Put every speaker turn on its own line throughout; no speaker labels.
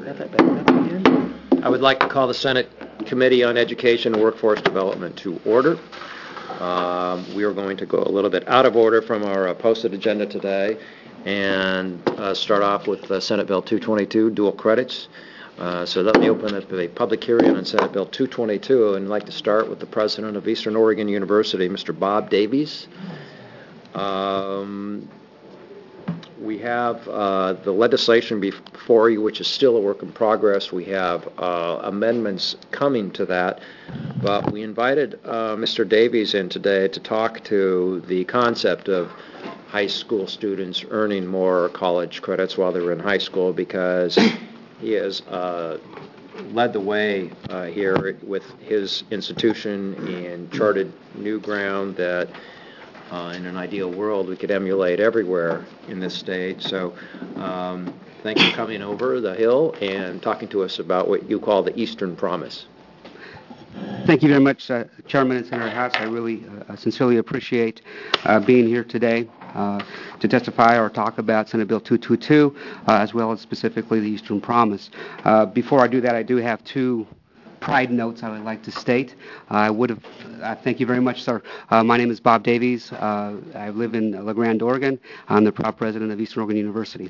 have that back up again? I would like to call the Senate Committee on Education and Workforce Development to order. We are going to go a little bit out of order from our posted agenda today and start off with Senate Bill 222, dual credits. So let me open up a public hearing on Senate Bill 222, and I'd like to start with the President of Eastern Oregon University, Mr. Bob Davies. We have the legislation before you, which is still a work in progress. We have amendments coming to that, but we invited Mr. Davies in today to talk to the concept of high school students earning more college credits while they're in high school, because he has led the way here with his institution and charted new ground that in an ideal world we could emulate everywhere in this state. So thanks for coming over the Hill and talking to us about what you call the Eastern Promise.
Thank you very much, Chairman and Senator House. I really sincerely appreciate being here today to testify or talk about Senate Bill 222, as well as specifically the Eastern Promise. Before I do that, I do have two pride notes I would like to state. Thank you very much, sir. My name is Bob Davies. I live in La Grande, Oregon. I'm the proud president of Eastern Oregon University.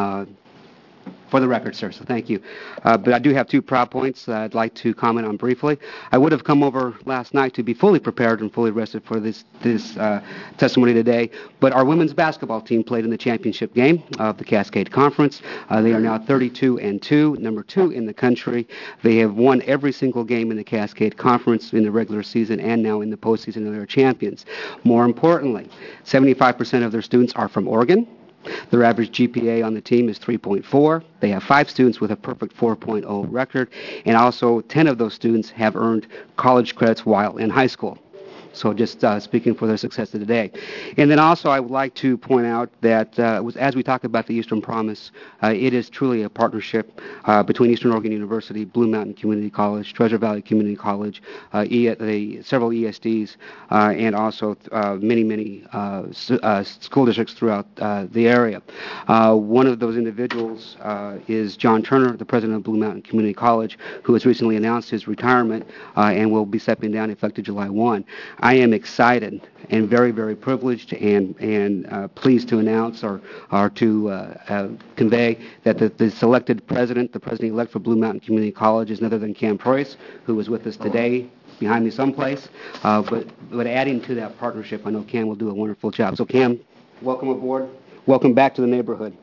For the record, sir, so thank you. But I do have 2 proud points that I'd like to comment on briefly. I would have come over last night to be fully prepared and fully rested for this testimony today, but our women's basketball team played in the championship game of the Cascade Conference. They are now 32-2, number 2 in the country. They have won every single game in the Cascade Conference in the regular season and now in the postseason, and they're champions. More importantly, 75% of their students are from Oregon. Their average GPA on the team is 3.4. They have 5 students with a perfect 4.0 record, and also 10 of those students have earned college credits while in high school. So just speaking for their success today. And then also I would like to point out that as we talk about the Eastern Promise, it is truly a partnership between Eastern Oregon University, Blue Mountain Community College, Treasure Valley Community College, several ESDs, and also many school districts throughout the area. One of those individuals is John Turner, the president of Blue Mountain Community College, who has recently announced his retirement and will be stepping down effective July 1. I am excited and very, very privileged and pleased to announce or to convey that the selected president, the president-elect for Blue Mountain Community College, is none other than Cam Preuss, who is with us today behind me someplace. But adding to that partnership, I know Cam will do a wonderful job. So Cam, welcome aboard. Welcome back to the neighborhood.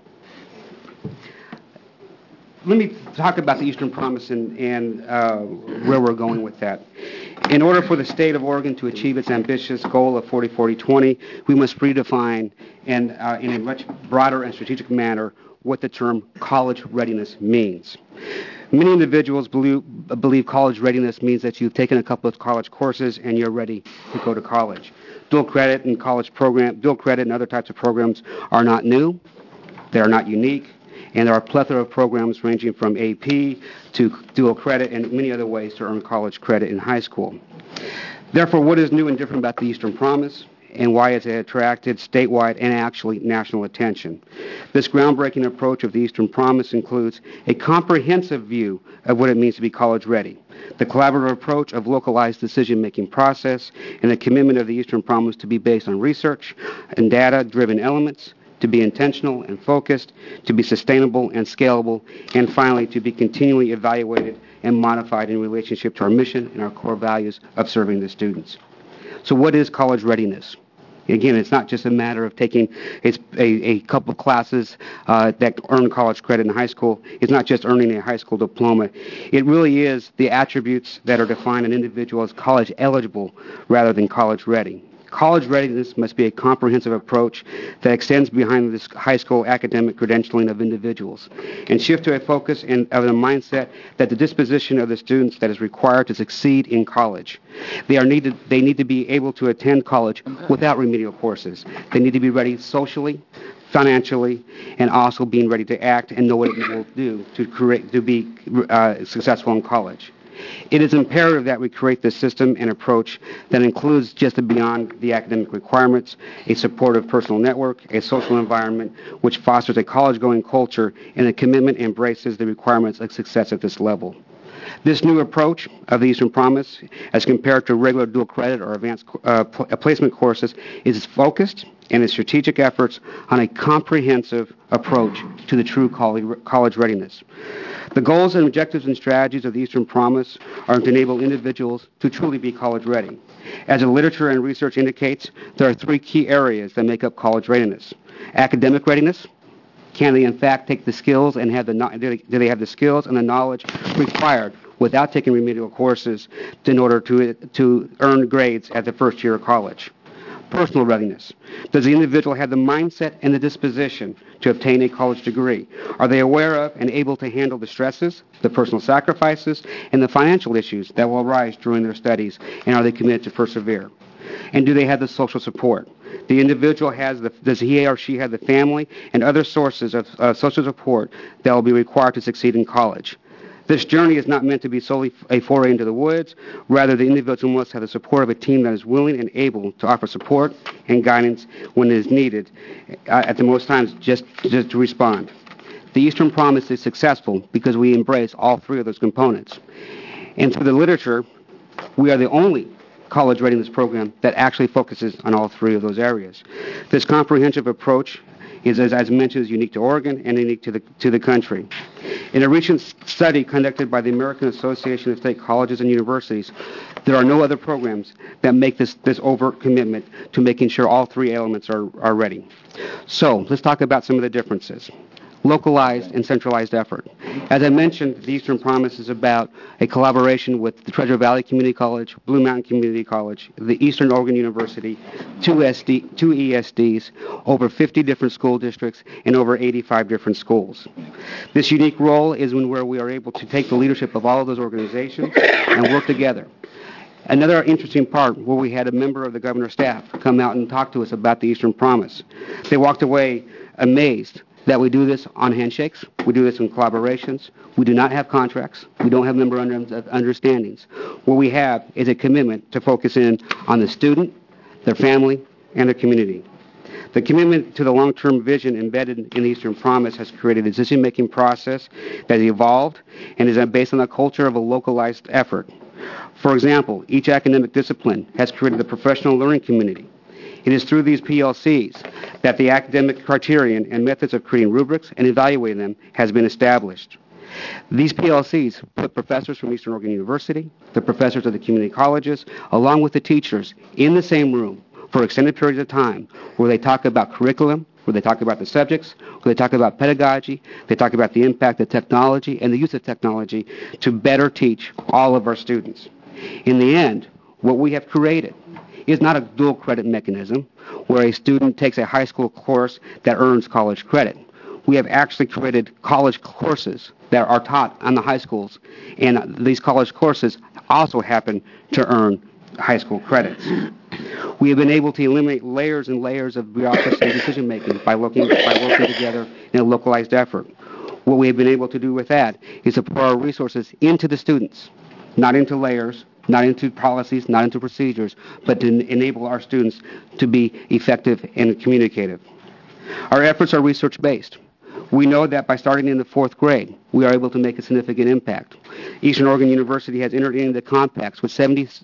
Let me talk about the Eastern Promise and where we're going with that. In order for the state of Oregon to achieve its ambitious goal of 40-40-20, we must redefine in a much broader and strategic manner what the term college readiness means. Many individuals believe college readiness means that you've taken a couple of college courses and you're ready to go to college. Dual credit and other types of programs are not new. They are not unique. And there are a plethora of programs ranging from AP to dual credit and many other ways to earn college credit in high school. Therefore, what is new and different about the Eastern Promise, and why has it attracted statewide and actually national attention? This groundbreaking approach of the Eastern Promise includes a comprehensive view of what it means to be college ready, the collaborative approach of localized decision-making process, and the commitment of the Eastern Promise to be based on research and data-driven elements, to be intentional and focused, to be sustainable and scalable, and finally, to be continually evaluated and modified in relationship to our mission and our core values of serving the students. So what is college readiness? Again, it's not just a matter of taking a couple of classes that earn college credit in high school. It's not just earning a high school diploma. It really is the attributes that are defined an individual as college eligible rather than college ready. College readiness must be a comprehensive approach that extends behind this high school academic credentialing of individuals and shift to a focus of the mindset that the disposition of the students that is required to succeed in college. They need to be able to attend college without remedial courses. They need to be ready socially, financially, and also being ready to act and know what it will do to be successful in college. It is imperative that we create this system and approach that includes just beyond the academic requirements, a supportive personal network, a social environment which fosters a college-going culture, and a commitment embraces the requirements of success at this level. This new approach of the Eastern Promise, as compared to regular dual credit or advanced placement courses, is focused and its strategic efforts on a comprehensive approach to the true college readiness. The goals and objectives and strategies of the Eastern Promise are to enable individuals to truly be college ready. As the literature and research indicates, there are three key areas that make up college readiness: academic readiness. Can they in fact take the skills and do they have the skills and the knowledge required without taking remedial courses in order to earn grades at the first year of college? Personal readiness. Does the individual have the mindset and the disposition to obtain a college degree? Are they aware of and able to handle the stresses, the personal sacrifices, and the financial issues that will arise during their studies, and are they committed to persevere? And do they have the social support? The individual does he or she have the family and other sources of social support that will be required to succeed in college? This journey is not meant to be solely a foray into the woods. Rather, the individual must have the support of a team that is willing and able to offer support and guidance when it is needed, at the most times just to respond. The Eastern Promise is successful because we embrace all three of those components. And through the literature, we are the only college readiness program that actually focuses on all three of those areas. This comprehensive approach is, as mentioned, is unique to Oregon and unique to the country. In a recent study conducted by the American Association of State Colleges and Universities, there are no other programs that make this overt commitment to making sure all three elements are ready. So let's talk about some of the differences. Localized and centralized effort. As I mentioned, the Eastern Promise is about a collaboration with the Treasure Valley Community College, Blue Mountain Community College, the Eastern Oregon University, two ESDs, over 50 different school districts, and over 85 different schools. This unique role is where we are able to take the leadership of all of those organizations and work together. Another interesting part where we had a member of the governor's staff come out and talk to us about the Eastern Promise. They walked away amazed that we do this on handshakes, we do this in collaborations, we do not have contracts, we don't have member understandings. What we have is a commitment to focus in on the student, their family, and their community. The commitment to the long-term vision embedded in the Eastern Promise has created a decision-making process that has evolved and is based on a culture of a localized effort. For example, each academic discipline has created a professional learning community. It is through these PLCs that the academic criterion and methods of creating rubrics and evaluating them has been established. These PLCs put professors from Eastern Oregon University, the professors of the community colleges, along with the teachers in the same room for extended periods of time where they talk about curriculum, where they talk about the subjects, where they talk about pedagogy, they talk about the impact of technology and the use of technology to better teach all of our students. In the end, what we have created is not a dual credit mechanism where a student takes a high school course that earns college credit. We have actually created college courses that are taught on the high schools, and these college courses also happen to earn high school credits. We have been able to eliminate layers and layers of bureaucracy and decision-making by working together in a localized effort. What we have been able to do with that is to pour our resources into the students, not into layers, not into policies, not into procedures, but to enable our students to be effective and communicative. Our efforts are research-based. We know that by starting in the fourth grade, we are able to make a significant impact. Eastern Oregon University has entered into compacts with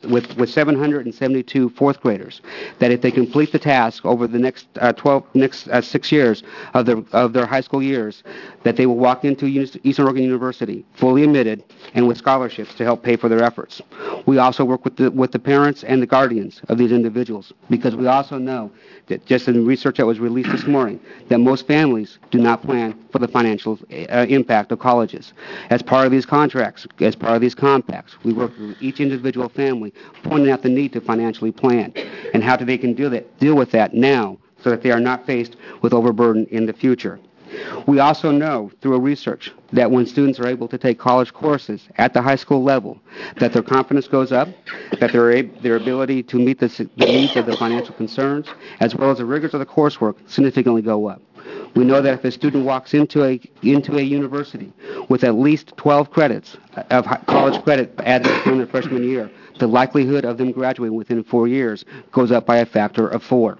772 fourth graders that if they complete the task over the next 6 years of their high school years, that they will walk into Eastern Oregon University fully admitted and with scholarships to help pay for their efforts. We also work with the parents and the guardians of these individuals because we also know that just in research that was released this morning that most families do not plan for the financial impact of colleges. As part of these contracts, as part of these compacts, we work with each individual family, pointing out the need to financially plan and how they can deal with that now so that they are not faced with overburden in the future. We also know through research that when students are able to take college courses at the high school level, that their confidence goes up, that their ability to meet the needs of their financial concerns, as well as the rigors of the coursework significantly go up. We know that if a student walks into a university with at least 12 credits of college credit added during their freshman year, the likelihood of them graduating within 4 years goes up by a factor of 4.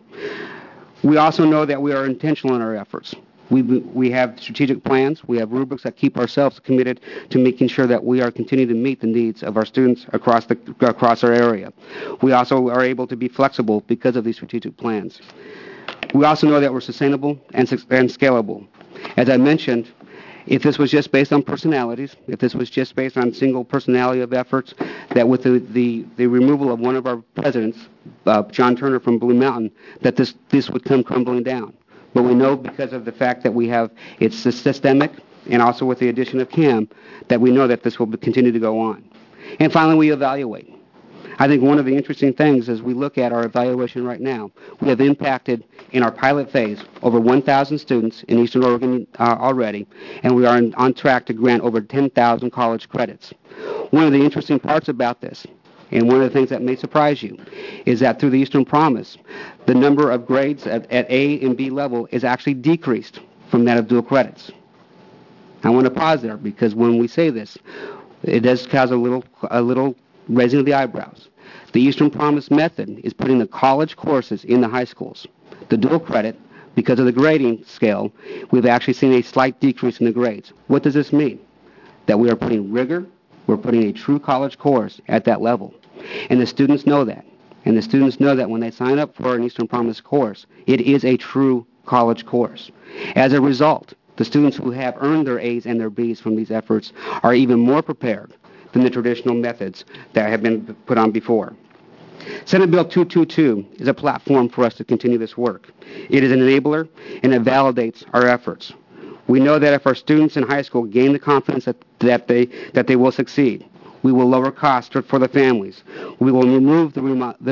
We also know that we are intentional in our efforts. We have strategic plans. We have rubrics that keep ourselves committed to making sure that we are continuing to meet the needs of our students across our area. We also are able to be flexible because of these strategic plans. We also know that we're sustainable and scalable. As I mentioned, if this was just based on personalities, if this was just based on single personality of efforts, that with the removal of one of our presidents, John Turner from Blue Mountain, that this would come crumbling down. But we know because of the fact that it's systemic, and also with the addition of CAM, that we know that this will continue to go on. And finally, we evaluate. I think one of the interesting things as we look at our evaluation right now, we have impacted in our pilot phase over 1,000 students in Eastern Oregon already, and we are on track to grant over 10,000 college credits. One of the interesting parts about this, and one of the things that may surprise you, is that through the Eastern Promise, the number of grades at A and B level is actually decreased from that of dual credits. I want to pause there because when we say this, it does cause a little raising of the eyebrows. The Eastern Promise method is putting the college courses in the high schools. The dual credit, because of the grading scale, we've actually seen a slight decrease in the grades. What does this mean? That we are putting rigor, we're putting a true college course at that level. And the students know that. And the students know that when they sign up for an Eastern Promise course, it is a true college course. As a result, the students who have earned their A's and their B's from these efforts are even more prepared than the traditional methods that have been put on before. Senate Bill 222 is a platform for us to continue this work. It is an enabler, and it validates our efforts. We know that if our students in high school gain the confidence that they will succeed, we will lower costs for the families. We will remove the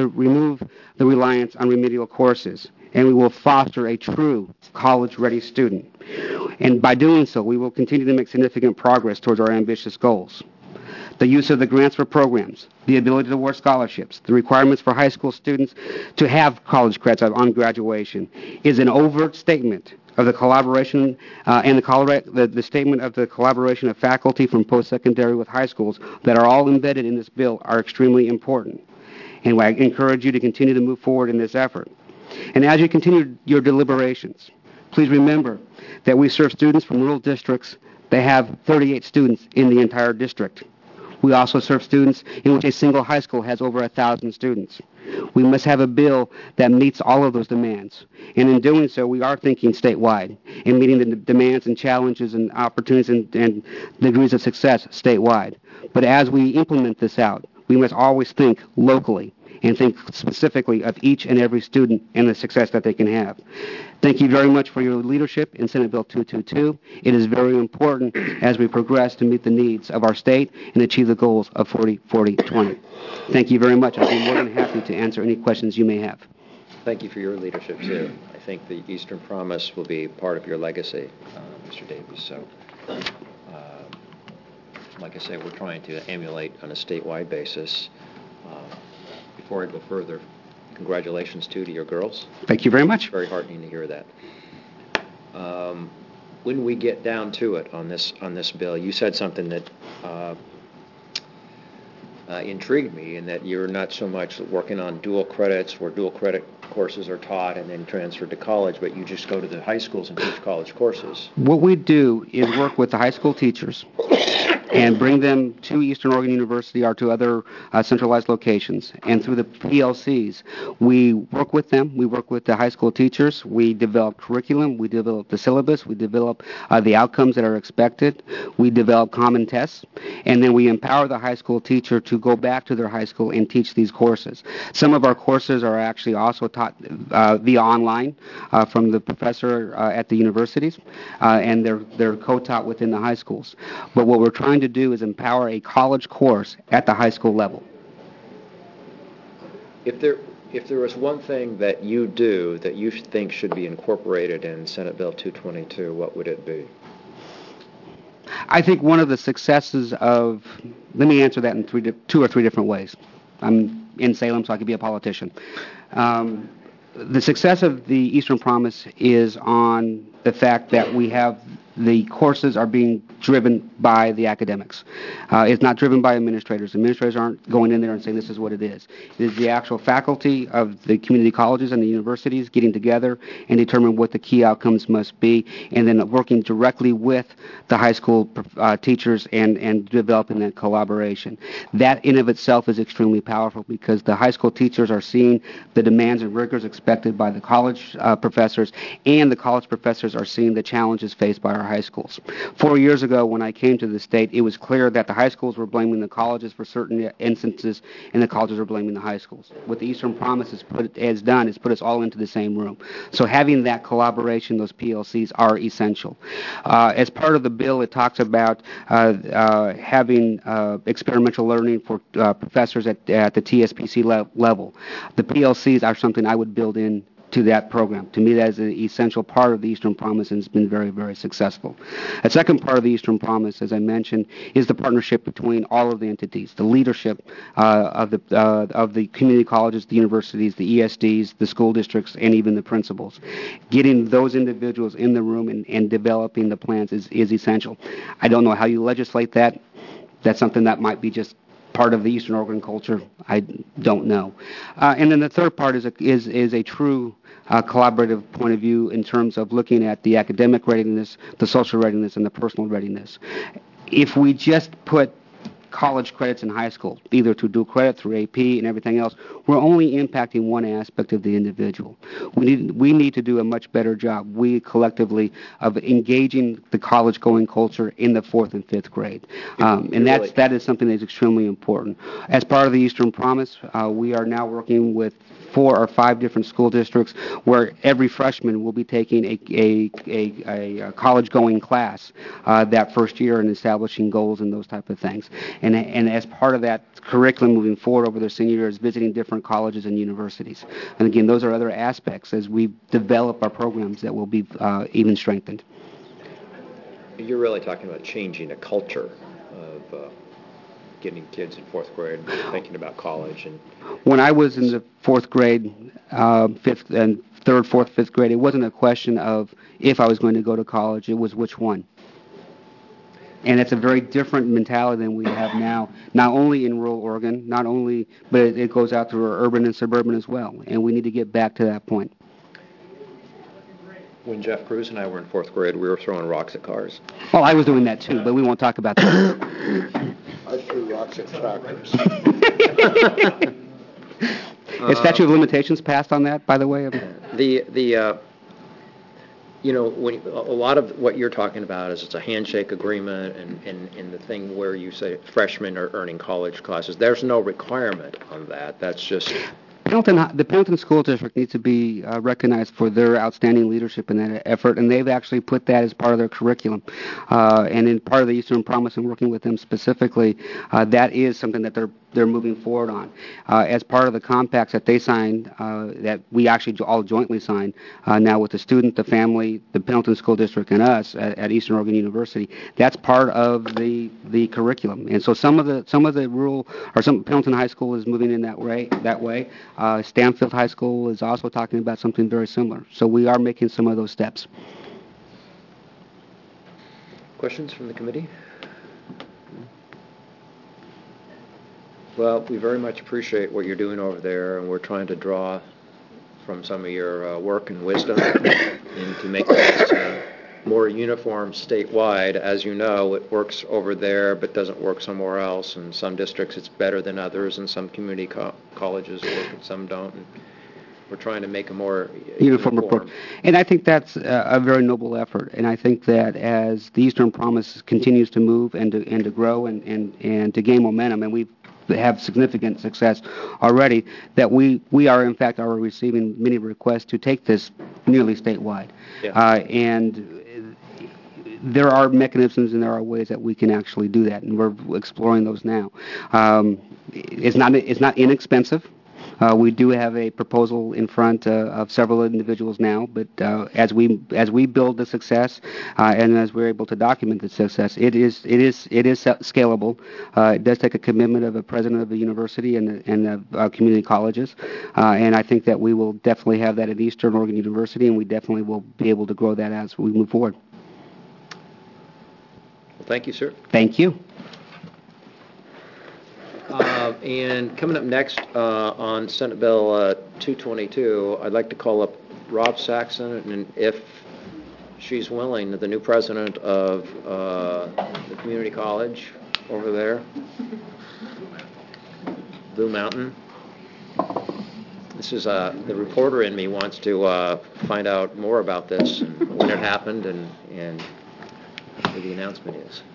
reliance on remedial courses, and we will foster a true college-ready student. And by doing so, we will continue to make significant progress towards our ambitious goals. The use of the grants for programs, the ability to award scholarships, the requirements for high school students to have college credits on graduation is an overt statement of the collaboration and the statement of the collaboration of faculty from post-secondary with high schools that are all embedded in this bill are extremely important. And I encourage you to continue to move forward in this effort. And as you continue your deliberations, please remember that we serve students from rural districts that have 38 students in the entire district. We also serve students in which a single high school has over 1,000 students. We must have a bill that meets all of those demands. And in doing so, we are thinking statewide and meeting the demands and challenges and opportunities and degrees of success statewide. But as we implement this out, we must always think locally and think specifically of each and every student and the success that they can have. Thank you very much for your leadership in Senate Bill 222. It is very important as we progress to meet the needs of our state and achieve the goals of 40-40-20. Thank you very much. I'll be more than happy to answer any questions you may have.
Thank you for your leadership, too. I think the Eastern Promise will be part of your legacy, Mr. Davies. So, like I say, we're trying to emulate on a statewide basis. Before I go further, congratulations, too, to your girls.
Thank you very much.
Very heartening to hear that. When we get down to it on this bill, you said something that intrigued me, in that you're not so much working on dual credits where dual credit courses are taught and then transferred to college, but you just go to the high schools and teach college courses.
What we do is work with the high school teachers and bring them to Eastern Oregon University or to other centralized locations. And through the PLCs, we work with them. We work with the high school teachers. We develop curriculum. We develop the syllabus. We develop the outcomes that are expected. We develop common tests. And then we empower the high school teacher to go back to their high school and teach these courses. Some of our courses are actually also taught via online from the professor at the universities, and they're co-taught within the high schools. But what we're trying to do is empower a college course at the high school level.
If there was one thing that you do that you think should be incorporated in Senate Bill 222, what would it be?
I think one of the successes of, let me answer that in two or three different ways. I'm in Salem, so I could be a politician. the success of the Eastern Promise is on the fact that we have the courses are being driven by the academics. It's not driven by administrators. Administrators aren't going in there and saying this is what it is. It is the actual faculty of the community colleges and the universities getting together and determine what the key outcomes must be, and then working directly with the high school teachers and developing that collaboration. That in of itself is extremely powerful because the high school teachers are seeing the demands and rigors expected by the college professors, and the college professors are seeing the challenges faced by our high schools. 4 years ago, when I came to the state, it was clear that the high schools were blaming the colleges for certain instances, and the colleges were blaming the high schools. What the Eastern Promise has done is put us all into the same room. So having that collaboration, those PLCs are essential. As part of the bill, it talks about having experimental learning for professors at the TSPC level. The PLCs are something I would build in to that program. To me, that is an essential part of the Eastern Promise, and it's been very, very successful. A second part of the Eastern Promise, as I mentioned, is the partnership between all of the entities, the leadership of the community colleges, the universities, the ESDs, the school districts, and even the principals. Getting those individuals in the room and developing the plans is essential. I don't know how you legislate that. That's something that might be just part of the Eastern Oregon culture. I don't know. And then the third part is a true collaborative point of view in terms of looking at the academic readiness, the social readiness, and the personal readiness. If we just put college credits in high school, either to dual credit through AP and everything else, we're only impacting one aspect of the individual. We need to do a much better job, we collectively, of engaging the college-going culture in the 4th and 5th grade. And that is something that's extremely important. As part of the Eastern Promise, we are now working with 4 or 5 different school districts where every freshman will be taking a college-going class that first year and establishing goals and those type of things. And as part of that curriculum moving forward over their senior year is visiting different colleges and universities. And again, those are other aspects as we develop our programs that will be even strengthened.
You're really talking about changing a culture of getting kids in 4th grade thinking about college. And
when I was in the 4th grade, 5th and 3rd, 4th, 5th grade, it wasn't a question of if I was going to go to college, it was which one. And it's a very different mentality than we have now, not only in rural Oregon, but it goes out through our urban and suburban as well, and we need to get back to that point.
When Jeff Cruz and I were in 4th grade, we were throwing rocks at cars.
Well, I was doing that too, but we won't talk about that.
I threw rocks at tractors.
Is statute of limitations passed on that, by the way?
When a lot of what you're talking about is it's a handshake agreement and the thing where you say freshmen are earning college classes. There's no requirement on that. That's just...
The Pendleton School District needs to be recognized for their outstanding leadership in that effort, and they've actually put that as part of their curriculum. And in part of the Eastern Promise and working with them specifically, that is something that they're moving forward on. As part of the compacts that they signed, that we actually all jointly signed, now with the student, the family, the Pendleton School District, and us at Eastern Oregon University, that's part of the curriculum. And so some of the rural, or some Pendleton High School is moving in that way. Stanfield High School is also talking about something very similar. So we are making some of those steps.
Questions from the committee? Well, we very much appreciate what you're doing over there, and we're trying to draw from some of your work and wisdom and to make this more uniform statewide. As you know, it works over there but doesn't work somewhere else. In some districts it's better than others, and some community colleges work and some don't. And we're trying to make a more uniform approach.
And I think that's a very noble effort. And I think that as the Eastern Promise continues to move and to grow and to gain momentum, and we have significant success already, that we are in fact receiving many requests to take this nearly statewide.
Yeah.
And there are mechanisms and there are ways that we can actually do that, and we're exploring those now. It's not inexpensive. We do have a proposal in front of several individuals now, but as we build the success and as we're able to document the success, it is scalable. It does take a commitment of a president of the university and of community colleges, and I think that we will definitely have that at Eastern Oregon University, and we definitely will be able to grow that as we move forward.
Well, thank you, sir.
Thank you.
And coming up next on Senate Bill 222, I'd like to call up Rob Saxon, and if she's willing, the new president of the community college over there, Blue Mountain. This is the reporter in me wants to find out more about this, and when it happened, and who the announcement is.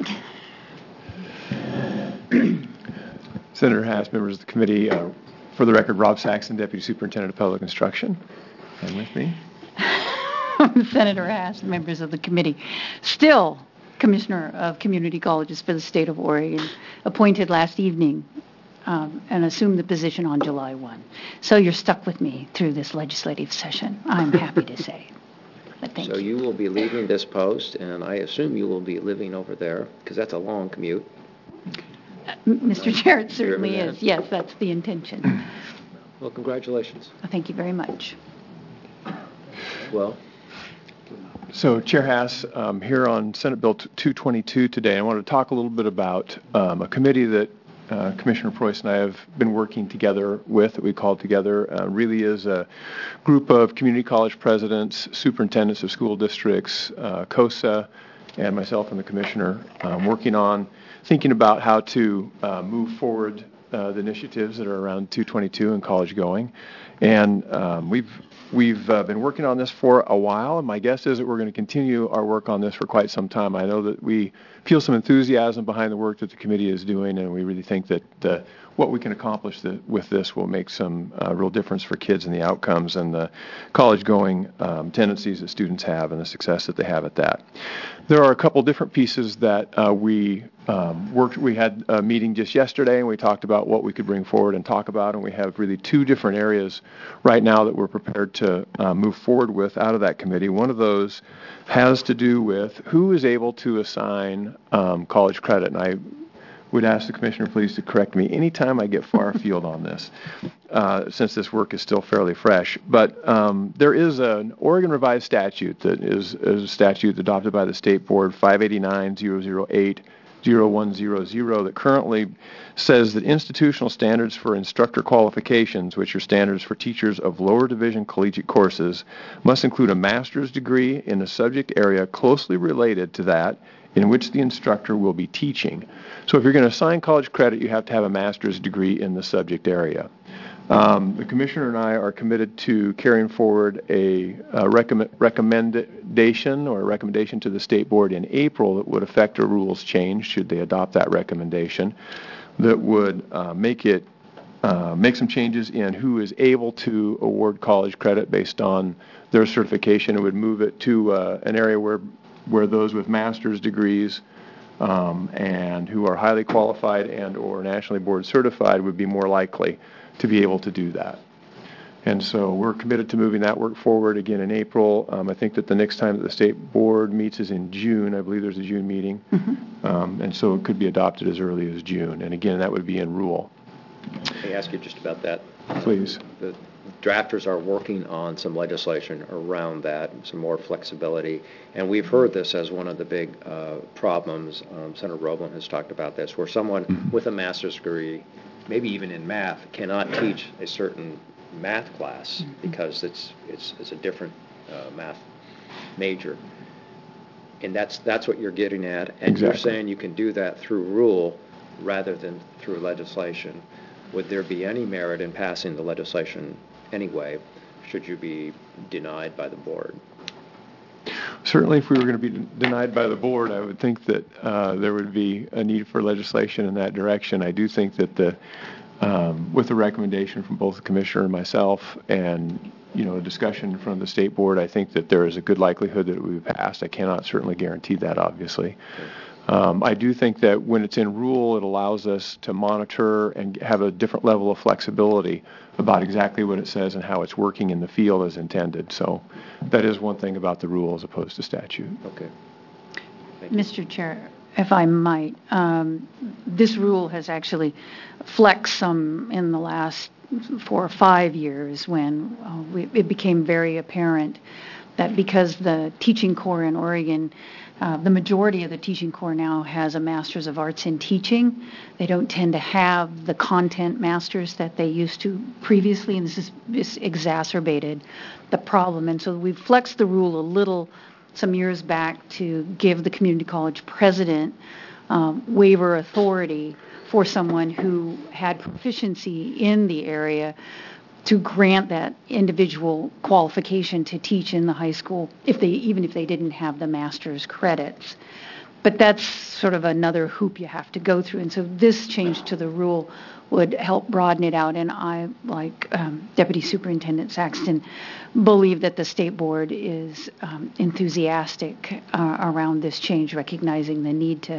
Senator Haas, members of the committee, for the record, Rob Saxon, Deputy Superintendent of Public Instruction, and with me.
Senator Haas, members of the committee. Still Commissioner of Community Colleges for the state of Oregon, appointed last evening and assumed the position on July 1. So you're stuck with me through this legislative session, I'm happy to say. But thank
So you will be leaving this post, and I assume you will be living over there, because that's a long commute.
Mr. Chair, it certainly
Chairman,
is. Yes, that's the intention.
Well, congratulations.
Thank you very much.
Well,
So, Chair Haas, here on Senate Bill 222 today, I want to talk a little bit about a committee that Commissioner Preuss and I have been working together with, that we called together. Really is a group of community college presidents, superintendents of school districts, COSA, and myself and the commissioner working on thinking about how to move forward the initiatives that are around 222 and college going. And we've been working on this for a while, and my guess is that we're going to continue our work on this for quite some time. I know that we feel some enthusiasm behind the work that the committee is doing, and we really think that what we can accomplish with this will make some real difference for kids and the outcomes and the college-going tendencies that students have and the success that they have at that. There are a couple different pieces that we worked. We had a meeting just yesterday, and we talked about what we could bring forward and talk about, and we have really two different areas right now that we're prepared to move forward with out of that committee. One of those has to do with who is able to assign college credit, and I would ask the commissioner please to correct me anytime I get far afield on this, since this work is still fairly fresh. But there is an Oregon revised statute that is a statute adopted by the State Board, 589-008-0100, that currently says that institutional standards for instructor qualifications, which are standards for teachers of lower division collegiate courses, must include a master's degree in a subject area closely related to that in which the instructor will be teaching. So if you're going to assign college credit, you have to have a master's degree in the subject area. The commissioner and I are committed to carrying forward a recommendation to the State Board in April that would affect a rules change, should they adopt that recommendation, that would make some changes in who is able to award college credit based on their certification. It would move it to an area where those with master's degrees and who are highly qualified and or nationally board certified would be more likely to be able to do that. And so we're committed to moving that work forward again in April. I think that the next time that the State Board meets is in June. I believe there's a June meeting. And so it could be adopted as early as June. And again, that would be in rule.
May I ask you just about that?
Please.
The drafters are working on some legislation around that, some more flexibility. And we've heard this as one of the big problems. Senator Roblin has talked about this, where someone with a master's degree, maybe even in math, cannot teach a certain math class because it's a different math major. And that's what you're getting at. And
Exactly.
You're saying you can do that through rule rather than through legislation. Would there be any merit in passing the legislation anyway, should you be denied by the board?
Certainly, if we were going to be denied by the board, I would think that there would be a need for legislation in that direction. I do think that with the recommendation from both the commissioner and myself, and a discussion from the State Board, I think that there is a good likelihood that it will be passed. I cannot certainly guarantee that, obviously. I do think that when it's in rule, it allows us to monitor and have a different level of flexibility about exactly what it says and how it's working in the field as intended. So that is one thing about the rule as opposed to statute.
Okay.
Mr. Chair, if I might, this rule has actually flexed some in the last 4 or 5 years when it became very apparent that because the teaching corps in Oregon, the majority of the teaching corps now has a Master's of Arts in Teaching. They don't tend to have the content masters that they used to previously, and this exacerbated the problem. And so we've flexed the rule a little some years back to give the community college president waiver authority for someone who had proficiency in the area to grant that individual qualification to teach in the high school, even if they didn't have the master's credits. But that's sort of another hoop you have to go through. And so this change to the rule would help broaden it out. And I, like Deputy Superintendent Saxton, believe that the State Board is enthusiastic around this change, recognizing the need to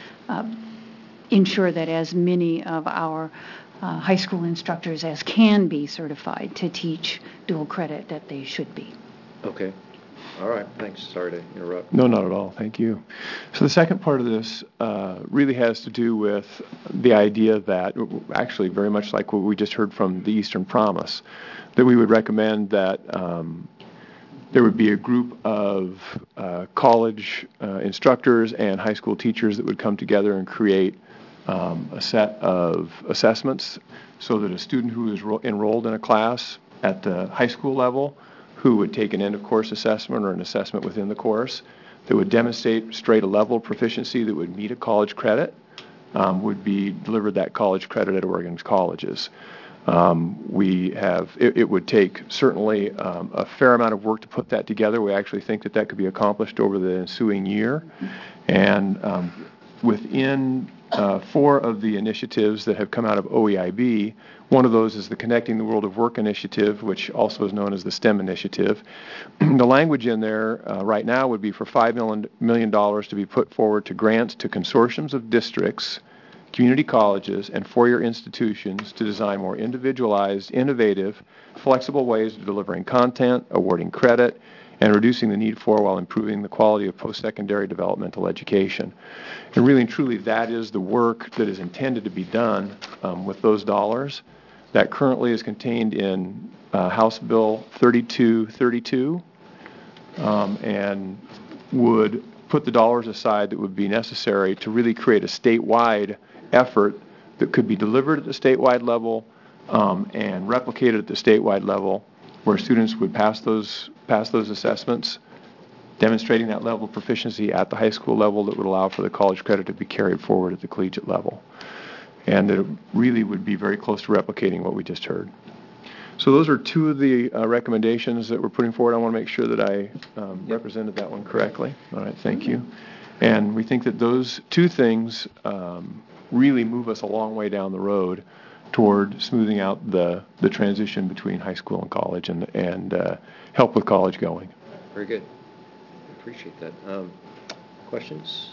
ensure that as many of our high school instructors as can be certified to teach dual credit that they should be.
Okay. All right. Thanks. Sorry to interrupt.
No, not at all. Thank you. So the second part of this really has to do with the idea that, actually very much like what we just heard from the Eastern Promise, that we would recommend that there would be a group of college instructors and high school teachers that would come together and create a set of assessments so that a student who is enrolled in a class at the high school level who would take an end-of-course assessment or an assessment within the course that would demonstrate a level of proficiency that would meet a college credit would be delivered that college credit at Oregon's colleges. It would take certainly a fair amount of work to put that together. We actually think that that could be accomplished over the ensuing year. And within 4 of the initiatives that have come out of OEIB, one of those is the Connecting the World of Work initiative, which also is known as the STEM initiative. The language in there right now would be for $5 million to be put forward to grants to consortiums of districts, community colleges, and four-year institutions to design more individualized, innovative, flexible ways of delivering content, awarding credit, and reducing the need for while improving the quality of post-secondary developmental education. And really and truly, that is the work that is intended to be done with those dollars. That currently is contained in House Bill 3232 and would put the dollars aside that would be necessary to really create a statewide effort that could be delivered at the statewide level and replicated at the statewide level, where students would pass those assessments, demonstrating that level of proficiency at the high school level that would allow for the college credit to be carried forward at the collegiate level. And that it really would be very close to replicating what we just heard. So those are 2 of the recommendations that we're putting forward. I want to make sure that I represented that one correctly. All right, thank you. And we think that those 2 things really move us a long way down the road toward smoothing out the transition between high school and college and help with college going.
Very good. Appreciate that. Questions?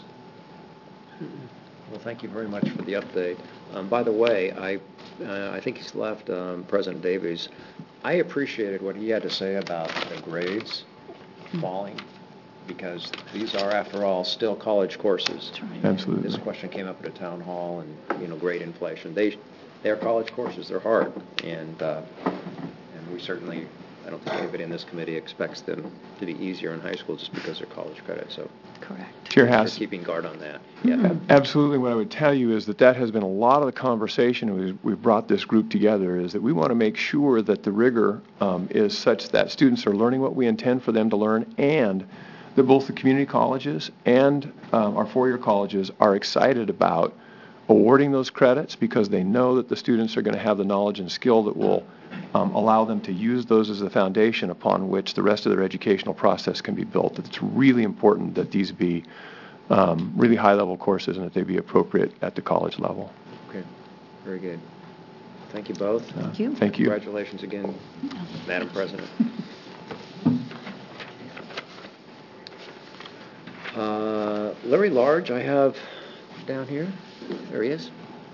Well, thank you very much for the update. By the way, I think he's left, President Davies. I appreciated what he had to say about the grades falling, because these are, after all, still college courses.
That's right.
Absolutely.
This question came up at a town hall, and grade inflation. They're college courses. They're hard, and we certainly, I don't think anybody in this committee expects them to be easier in high school just because they're college credits. So,
Correct.
Chair
we're
Haas.
keeping guard on that. Yeah.
Absolutely. What I would tell you is that has been a lot of the conversation we've brought this group together, is that we want to make sure that the rigor is such that students are learning what we intend for them to learn, and that both the community colleges and our four-year colleges are excited about awarding those credits because they know that the students are going to have the knowledge and skill that will allow them to use those as the foundation upon which the rest of their educational process can be built. It's really important that these be really high-level courses and that they be appropriate at the college level.
Okay. Very good. Thank you both.
Thank you.
Thank you.
Congratulations again, Madam President. Larry Large, I have down here. There he is.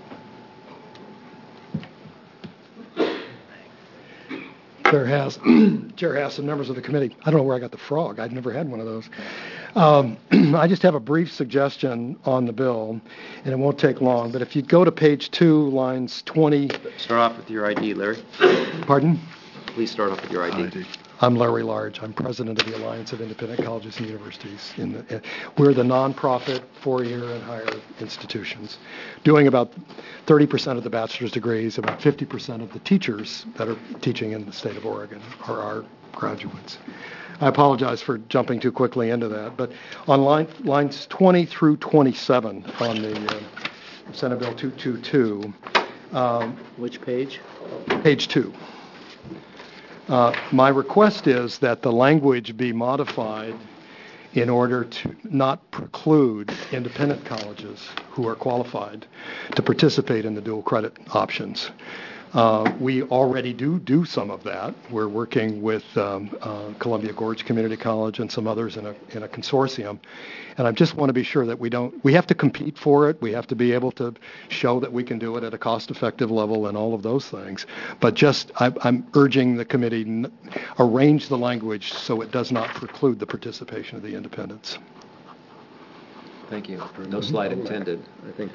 Chair Haas, Chair Haas and members of the committee. I don't know where I got the frog. I've never had one of those. I just have a brief suggestion on the bill, and it won't take long. But if you go to page 2, lines 20.
Start off with your ID, Larry.
Pardon?
Please start off with your ID.
I'm Larry Large. I'm president of the Alliance of Independent Colleges and Universities. We're the nonprofit 4-year and higher institutions, doing about 30% of the bachelor's degrees. About 50% of the teachers that are teaching in the state of Oregon are our graduates. I apologize for jumping too quickly into that, but on lines 20 through 27 on the Senate Bill 222.
Which page?
Page 2. My request is that the language be modified in order to not preclude independent colleges who are qualified to participate in the dual credit options. We already do some of that. We're working with Columbia Gorge Community College and some others in a consortium. And I just want to be sure that we have to compete for it. We have to be able to show that we can do it at a cost-effective level and all of those things. But I'm urging the committee, arrange the language so it does not preclude the participation of the independents.
Thank you. No slide intended, I think.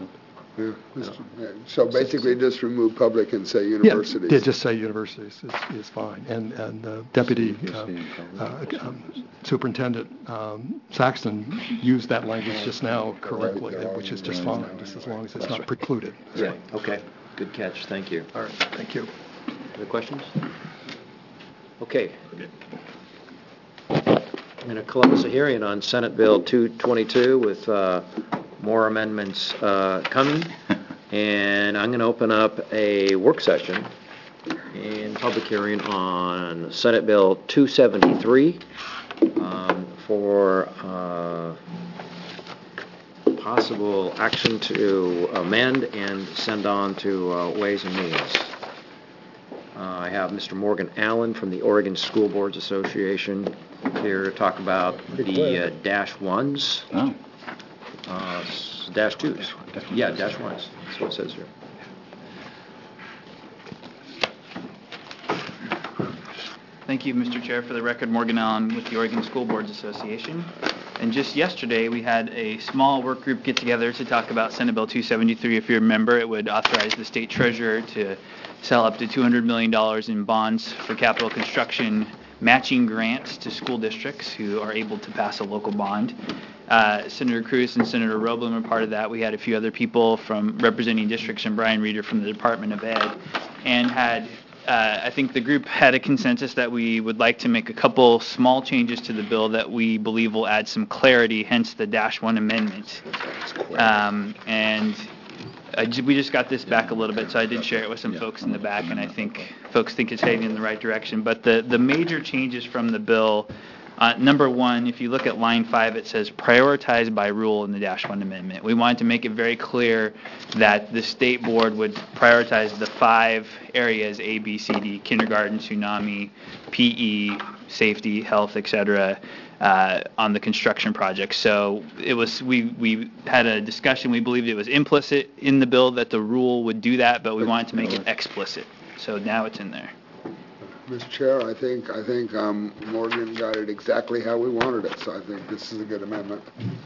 So basically just remove public and say universities.
Yeah, just say universities is fine. And Deputy Superintendent Saxton used that language just now correctly, which is just fine, just as long as it's not precluded.
Yeah, okay. Good catch. Thank you.
All right, thank you.
Other questions? Okay. I'm going to close the hearing on Senate Bill 222 with more amendments coming, and I'm going to open up a work session and public hearing on Senate Bill 273 for possible action to amend and send on to Ways and Means. I have Mr. Morgan Allen from the Oregon School Boards Association here to talk about the dash ones.
Oh.
Dash twos. Yeah, dash ones. That's what it says here.
Thank you, Mr. Chair. For the record, Morgan Allen with the Oregon School Boards Association. And just yesterday, we had a small work group get together to talk about Senate Bill 273. If you remember, it would authorize the state treasurer to sell up to $200 million in bonds for capital construction matching grants to school districts who are able to pass a local bond. Senator Cruz and Senator Roblin were part of that. We had a few other people from representing districts and Brian Reeder from the Department of Ed, and I think the group had a consensus that we would like to make a couple small changes to the bill that we believe will add some clarity, hence the Dash 1 amendment. We just got this back a little bit, so I did share it with some folks in the back, and I think folks think it's heading in the right direction. But the major changes from the bill, number one, if you look at line 5, it says prioritize by rule in the Dash 1 amendment. We wanted to make it very clear that the state board would prioritize the 5 areas, A, B, C, D, kindergarten, tsunami, PE, safety, health, etc., on the construction project. So we had a discussion. We believed it was implicit in the bill that the rule would do that, but we wanted to make it explicit. So now it's in there.
Mr. Chair, I think Morgan got it exactly how we wanted it, so I think this is a good amendment.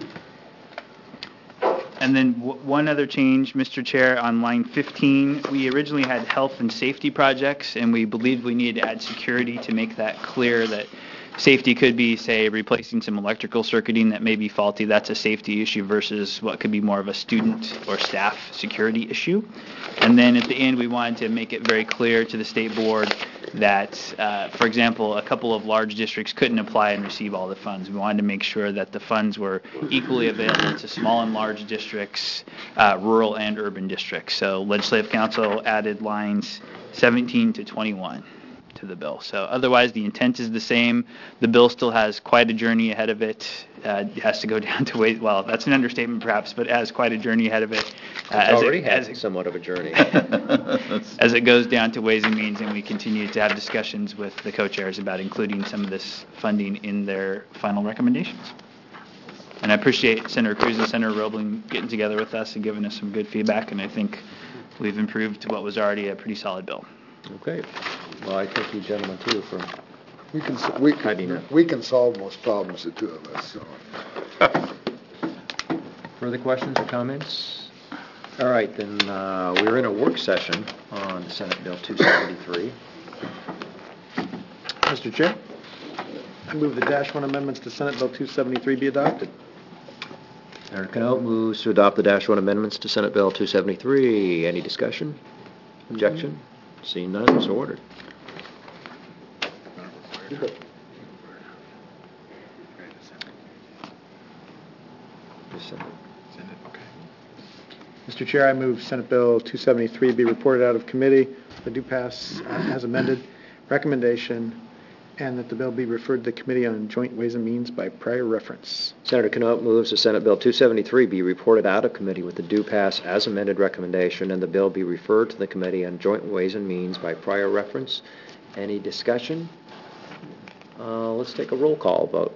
And then one other change, Mr. Chair, on line 15, we originally had health and safety projects, and we believed we needed to add security to make that clear that safety could be, say, replacing some electrical circuiting that may be faulty. That's a safety issue versus what could be more of a student or staff security issue. And then at the end, we wanted to make it very clear to the state board that, for example, a couple of large districts couldn't apply and receive all the funds. We wanted to make sure that the funds were equally available to small and large districts, rural and urban districts. So Legislative Council added lines 17 to 21 to the bill. So otherwise, the intent is the same. The bill still has quite a journey ahead of it. It has to go down to Ways. Well, that's an understatement perhaps, but it has quite a journey ahead of it.
Somewhat of a journey.
As it goes down to Ways and Means, and we continue to have discussions with the co-chairs about including some of this funding in their final recommendations. And I appreciate Senator Cruz and Senator Roebling getting together with us and giving us some good feedback, and I think we've improved what was already a pretty solid bill.
Okay. Well, I thank you gentlemen, too, for tidying up.
We can solve most problems, the two of us, so.
Further questions or comments? All right, then we're in a work session on Senate Bill 273.
Mr. Chair, I move the Dash 1 amendments to Senate Bill 273 be adopted.
Senator Canote moves to adopt the Dash 1 amendments to Senate Bill 273. Any discussion? Objection? Seeing none, so ordered.
Mr. Chair, I move Senate Bill 273 be reported out of committee, the do pass as amended recommendation, and that the bill be referred to the Committee on Joint Ways and Means by prior reference.
Senator Canote moves the Senate Bill 273 be reported out of committee with the due pass as amended recommendation, and the bill be referred to the Committee on Joint Ways and Means by prior reference. Any discussion? Let's take a roll call vote.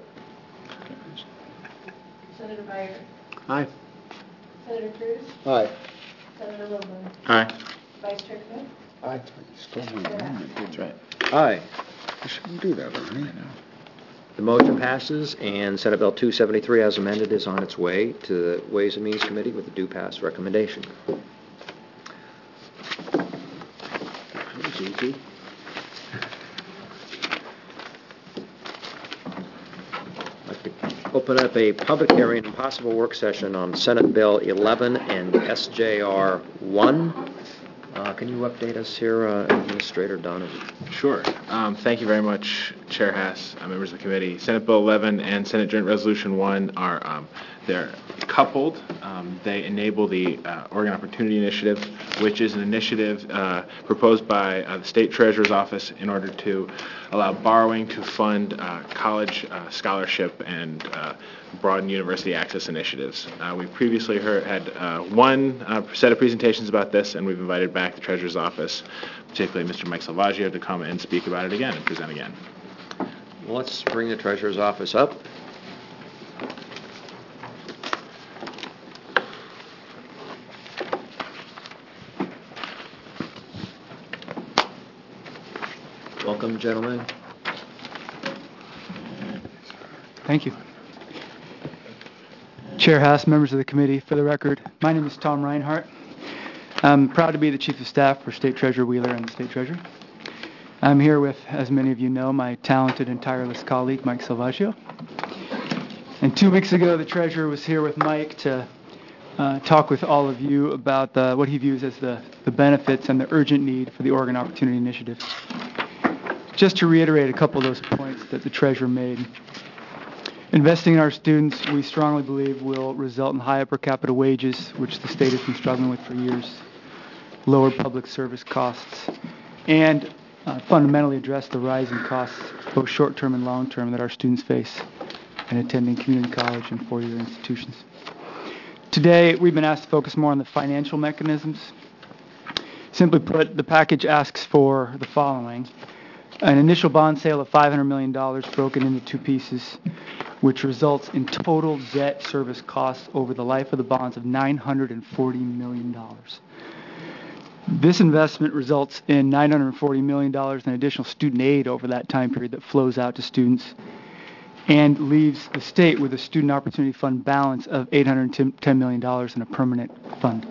Senator Byer.
Aye.
Senator Cruz.
Aye.
Senator Roebling.
Aye.
Vice Chair Canote.
I still want to
That's right.
Aye.
I shouldn't do that, Ernie.
The motion passes, and Senate Bill 273 as amended is on its way to the Ways and Means Committee with the due pass recommendation.
That was easy.
I'd like to open up a public hearing and possible work session on Senate Bill 11 and SJR 1. Can you update us here, Administrator Donovan?
Sure. Thank you very much, Chair Haas, members of the committee. Senate Bill 11 and Senate Joint Resolution 1 are they're coupled. They enable the Oregon Opportunity Initiative, which is an initiative proposed by the State Treasurer's Office in order to allow borrowing to fund college scholarship and broaden university access initiatives. We previously had one set of presentations about this, and we've invited back the Treasurer's Office, particularly Mr. Mike Salvaggio, to come and speak about it again and present again.
Well, let's bring the Treasurer's Office up. Welcome, gentlemen.
Thank you. Chair Haas, members of the committee, for the record, my name is Tom Reinhart. I'm proud to be the Chief of Staff for State Treasurer Wheeler and the State Treasurer. I'm here with, as many of you know, my talented and tireless colleague, Mike Salvaggio. And 2 weeks ago, the Treasurer was here with Mike to talk with all of you about what he views as the benefits and the urgent need for the Oregon Opportunity Initiative. Just to reiterate a couple of those points that the Treasurer made. Investing in our students, we strongly believe, will result in higher per capita wages, which the state has been struggling with for years, lower public service costs, and fundamentally address the rising costs, both short-term and long-term, that our students face in attending community college and four-year institutions. Today, we've been asked to focus more on the financial mechanisms. Simply put, the package asks for the following: an initial bond sale of $500 million broken into two pieces, which results in total debt service costs over the life of the bonds of $940 million. This investment results in $940 million in additional student aid over that time period that flows out to students and leaves the state with a Student Opportunity Fund balance of $810 million in a permanent fund.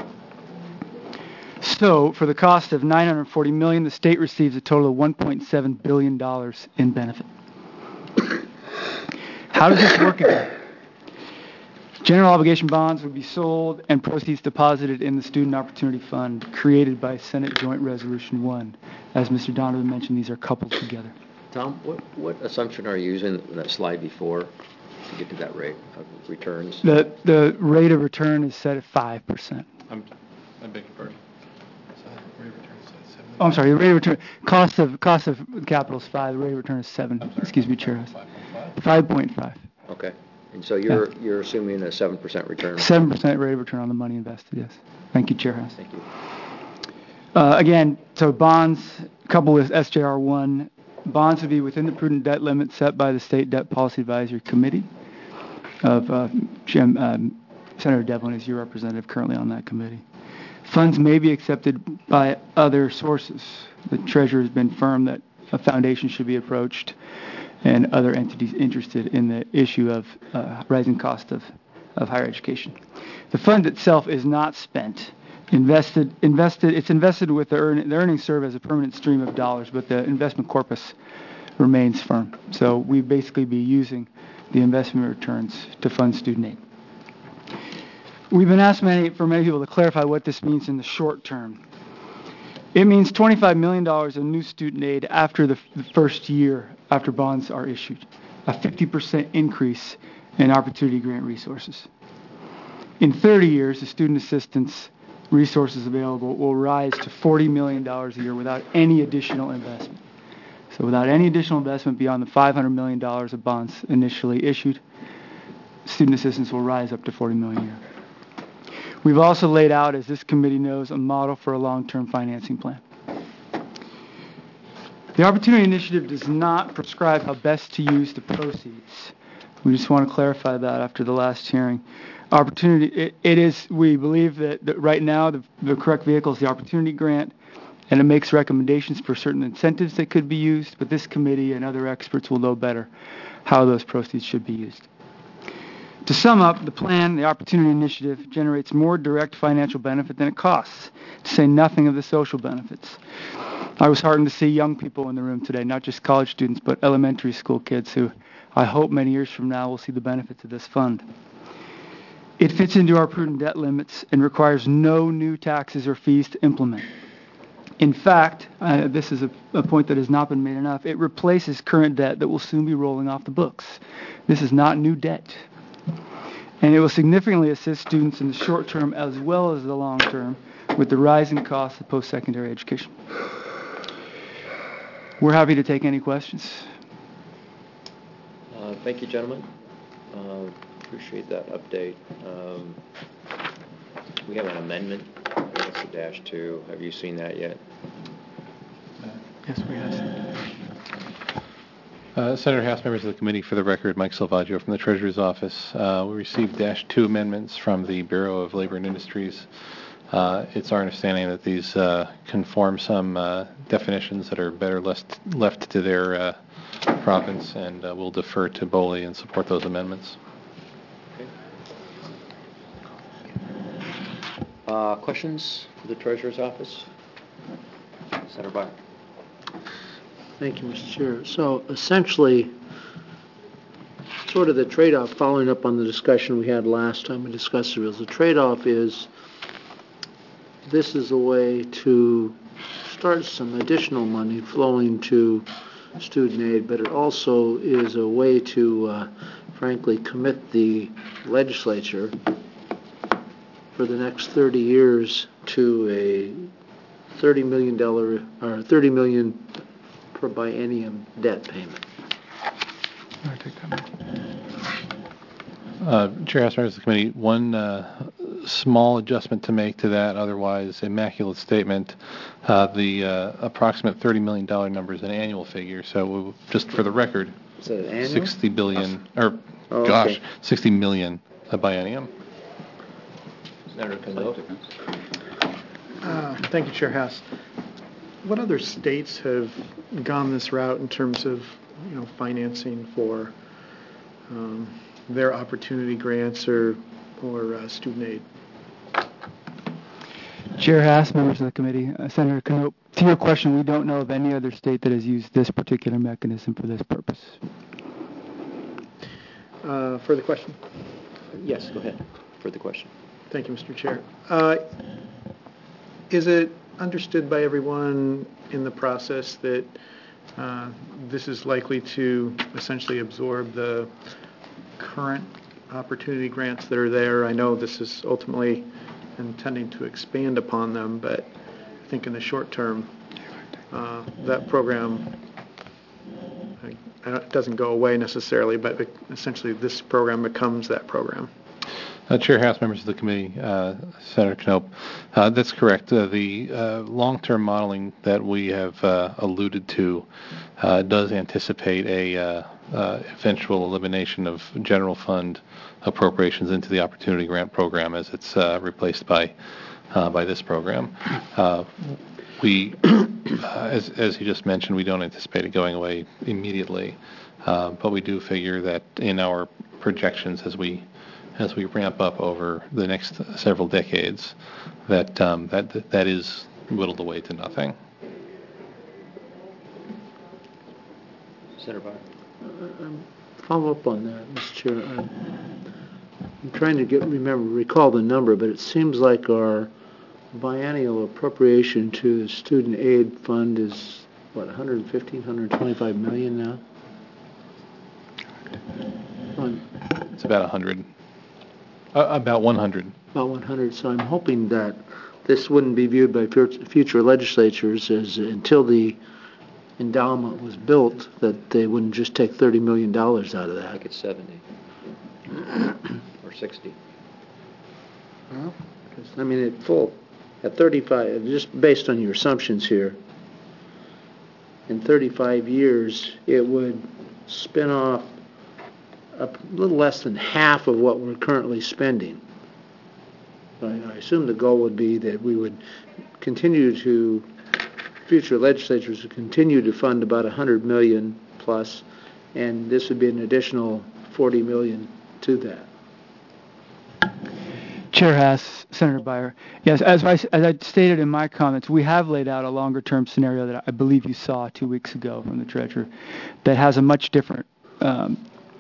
So, for the cost of $940 million, the state receives a total of $1.7 billion in benefit. How does this work again? General obligation bonds would be sold and proceeds deposited in the Student Opportunity Fund created by Senate Joint Resolution 1. As Mr. Donovan mentioned, these are coupled together.
Tom, what assumption are you using in that slide before to get to that rate of returns?
The rate of return is set at 5%.
I beg your pardon.
Oh, I'm sorry. The rate of return, cost of capital is 5. The rate of return is 7. Excuse me, Chair. 5.5.
Okay. And so you're assuming a 7% return?
7% rate of return on the money invested, yes. Thank you, Chair Haas.
Thank you.
Again, so bonds, coupled with SJR 1, bonds would be within the prudent debt limit set by the State Debt Policy Advisory Committee. Senator Devlin is your representative currently on that committee. Funds may be accepted by other sources. The Treasurer has been firm that a foundation should be approached and other entities interested in the issue of rising cost of higher education. The fund itself is not spent. It's invested with the earnings serve as a permanent stream of dollars, but the investment corpus remains firm. So we basically be using the investment returns to fund student aid. We've been asked for many people to clarify what this means in the short term. It means $25 million in new student aid after the first year after bonds are issued, a 50% increase in opportunity grant resources. In 30 years, the student assistance resources available will rise to $40 million a year without any additional investment. So without any additional investment beyond the $500 million of bonds initially issued, student assistance will rise up to $40 million a year. We've also laid out, as this committee knows, a model for a long-term financing plan. The Opportunity Initiative does not prescribe how best to use the proceeds. We just want to clarify that after the last hearing. We believe that right now the correct vehicle is the Opportunity Grant, and it makes recommendations for certain incentives that could be used, but this committee and other experts will know better how those proceeds should be used. To sum up, the plan, the Opportunity Initiative, generates more direct financial benefit than it costs, to say nothing of the social benefits. I was heartened to see young people in the room today, not just college students, but elementary school kids who I hope many years from now will see the benefits of this fund. It fits into our prudent debt limits and requires no new taxes or fees to implement. In fact, this is a point that has not been made enough, it replaces current debt that will soon be rolling off the books. This is not new debt. And it will significantly assist students in the short term as well as the long term with the rising costs of post-secondary education. We're happy to take any questions.
Thank you, gentlemen. Appreciate that update. We have an amendment, it's a -2. Have you seen that yet?
Yes, we have.
Senator House, members of the committee, for the record, Mike Salvaggio from the Treasurer's Office. We received -2 amendments from the Bureau of Labor and Industries. It's our understanding that these conform some definitions that are better left to their province, and we'll defer to BOLI and support those amendments.
Okay. Questions for the Treasurer's Office? Senator Byer.
Thank you, Mr. Chair. So essentially, sort of the trade-off, following up on the discussion we had last time we discussed the rules, the trade-off is this is a way to start some additional money flowing to student aid, but it also is a way to, frankly, commit the legislature for the next 30 years to a $30 million or $30 million per biennium debt payment.
Chair, House members of the committee, one small adjustment to make to that otherwise immaculate statement. The approximate $30 million number is an annual figure, so just for the record,
is that annual?
60 billion, or
oh,
gosh,
okay.
60 million a biennium.
Senator Kendall.
Thank you, Chair House. What other states have gone this route in terms of, financing for their opportunity grants or student aid?
Chair Haas, members of the committee, Senator Knoop, to your question, we don't know of any other state that has used this particular mechanism for this purpose.
Further question?
Yes, go ahead. Further question.
Thank you, Mr. Chair. Is it understood by everyone in the process that this is likely to essentially absorb the current opportunity grants that are there? I know this is ultimately intending to expand upon them, but I think in the short term, that program it doesn't go away necessarily, but essentially this program becomes that program.
Chair, House members of the committee, Senator Knoop, that's correct. The long-term modeling that we have alluded to does anticipate a eventual elimination of general fund appropriations into the Opportunity Grant Program as it's replaced by this program. We, as you just mentioned, we don't anticipate it going away immediately, but we do figure that in our projections as we ramp up over the next several decades, that is whittled away to nothing.
Senator Byer.
Follow up on that, Mr. Chair. I'm trying to recall the number, but it seems like our biennial appropriation to the student aid fund is, what, 125 million now?
It's about 100. About 100.
About 100. So I'm hoping that this wouldn't be viewed by future legislatures as until the endowment was built, that they wouldn't just take $30 million out of that.
I think it's 70 or 60.
Well, I mean, at 35, just based on your assumptions here, in 35 years, it would spin off a little less than half of what we're currently spending. I assume the goal would be that we would future legislatures would continue to fund about $100 million plus, and this would be an additional $40 million to that.
Chair Haas, Senator Byer. Yes, as I stated in my comments, we have laid out a longer-term scenario that I believe you saw 2 weeks ago from the Treasurer that has a much different plan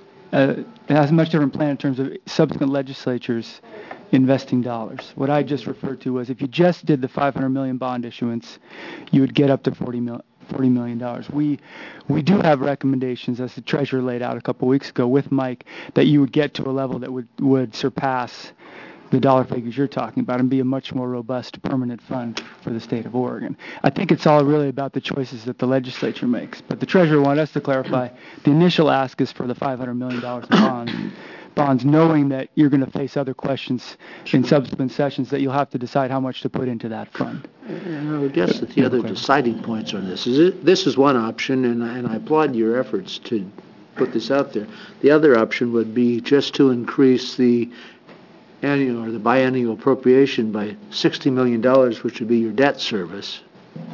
in terms of subsequent legislatures investing dollars. What I just referred to was if you just did the $500 million bond issuance, you would get up to $40 million. We do have recommendations, as the Treasurer laid out a couple weeks ago with Mike, that you would get to a level that would surpass the dollar figures you're talking about and be a much more robust permanent fund for the state of Oregon. I think it's all really about the choices that the legislature makes. But the Treasurer wanted us to clarify the initial ask is for the $500 million in bonds, knowing that you're going to face other questions in subsequent sessions that you'll have to decide how much to put into that fund.
And I would guess that the other deciding points on this is one option, and I applaud your efforts to put this out there. The other option would be just to increase the annual or the biennial appropriation by $60 million, which would be your debt service.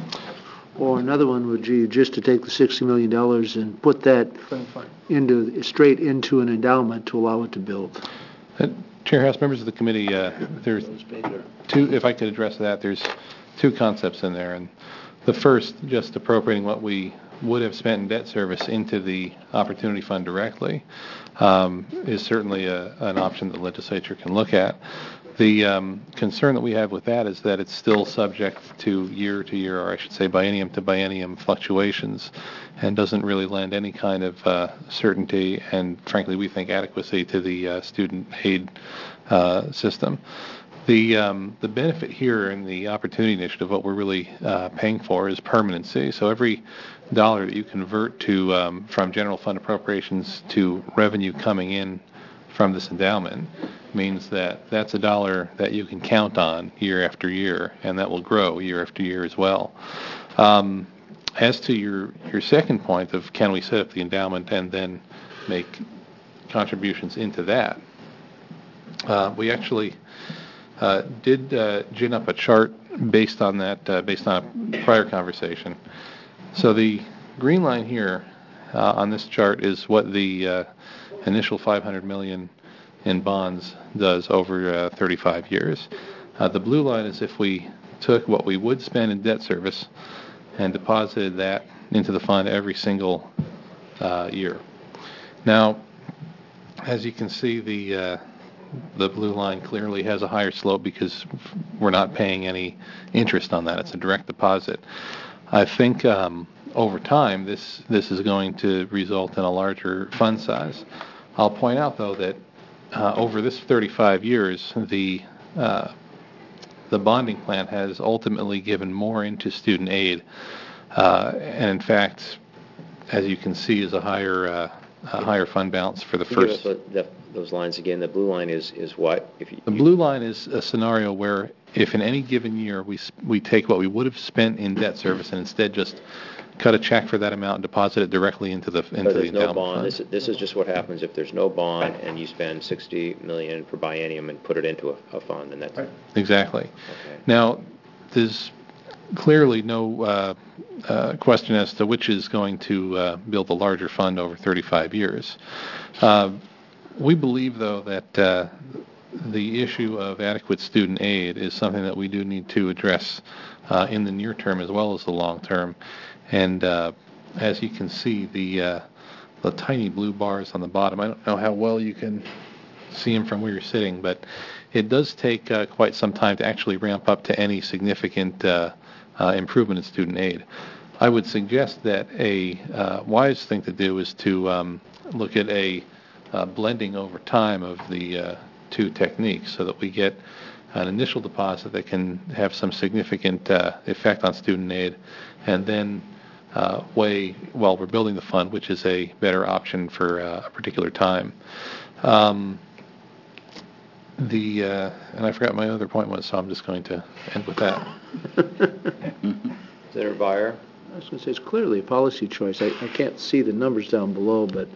Or another one would be just to take the $60 million and put that straight into an endowment to allow it to build.
Chair House, members of the committee, there's two, if I could address that, there's two concepts in there. And the first, just appropriating what we would have spent in debt service into the Opportunity Fund directly, is certainly an option the legislature can look at. The concern that we have with that is that it's still subject to year-to-year, or I should say biennium-to-biennium fluctuations, and doesn't really lend any kind of certainty and, frankly, we think adequacy to the student aid system. The benefit here in the Opportunity Initiative, what we're really paying for is permanency. So every dollar that you convert to from general fund appropriations to revenue coming in from this endowment means that that's a dollar that you can count on year after year, and that will grow year after year as well. As to your second point of can we set up the endowment and then make contributions into that, we actually did gin up a chart based on that, based on a prior conversation. So the green line here on this chart is what the initial $500 million in bonds does over 35 years. The blue line is if we took what we would spend in debt service and deposited that into the fund every single year. Now, as you can see, the blue line clearly has a higher slope because we're not paying any interest on that. It's a direct deposit. I think over time this is going to result in a larger fund size. I'll point out, though, that over this 35 years, the bonding plan has ultimately given more into student aid, and in fact, as you can see, is a higher fund balance for the first.
Give us those lines again. The blue line is what?
The blue line is a scenario where if in any given year we take what we would have spent in debt service and instead just cut a check for that amount and deposit it directly into the
But there's no
endowment
bond.
fund.
This is just what happens if there's no bond and you spend $60 million per biennium and put it into a fund, and that's it.
Exactly.
Okay.
Now, there's clearly no question as to which is going to build the larger fund over 35 years. We believe, though, that the issue of adequate student aid is something that we do need to address in the near term as well as the long term. And as you can see, the tiny blue bars on the bottom, I don't know how well you can see them from where you're sitting, but it does take quite some time to actually ramp up to any significant improvement in student aid. I would suggest that a wise thing to do is to look at a blending over time of the two techniques so that we get an initial deposit that can have some significant effect on student aid, and then weigh, while we're building the fund, which is a better option for a particular time. And I forgot my other point was, so I'm just going to end with that.
Senator Byer?
I was going to say, it's clearly a policy choice. I can't see the numbers down below, but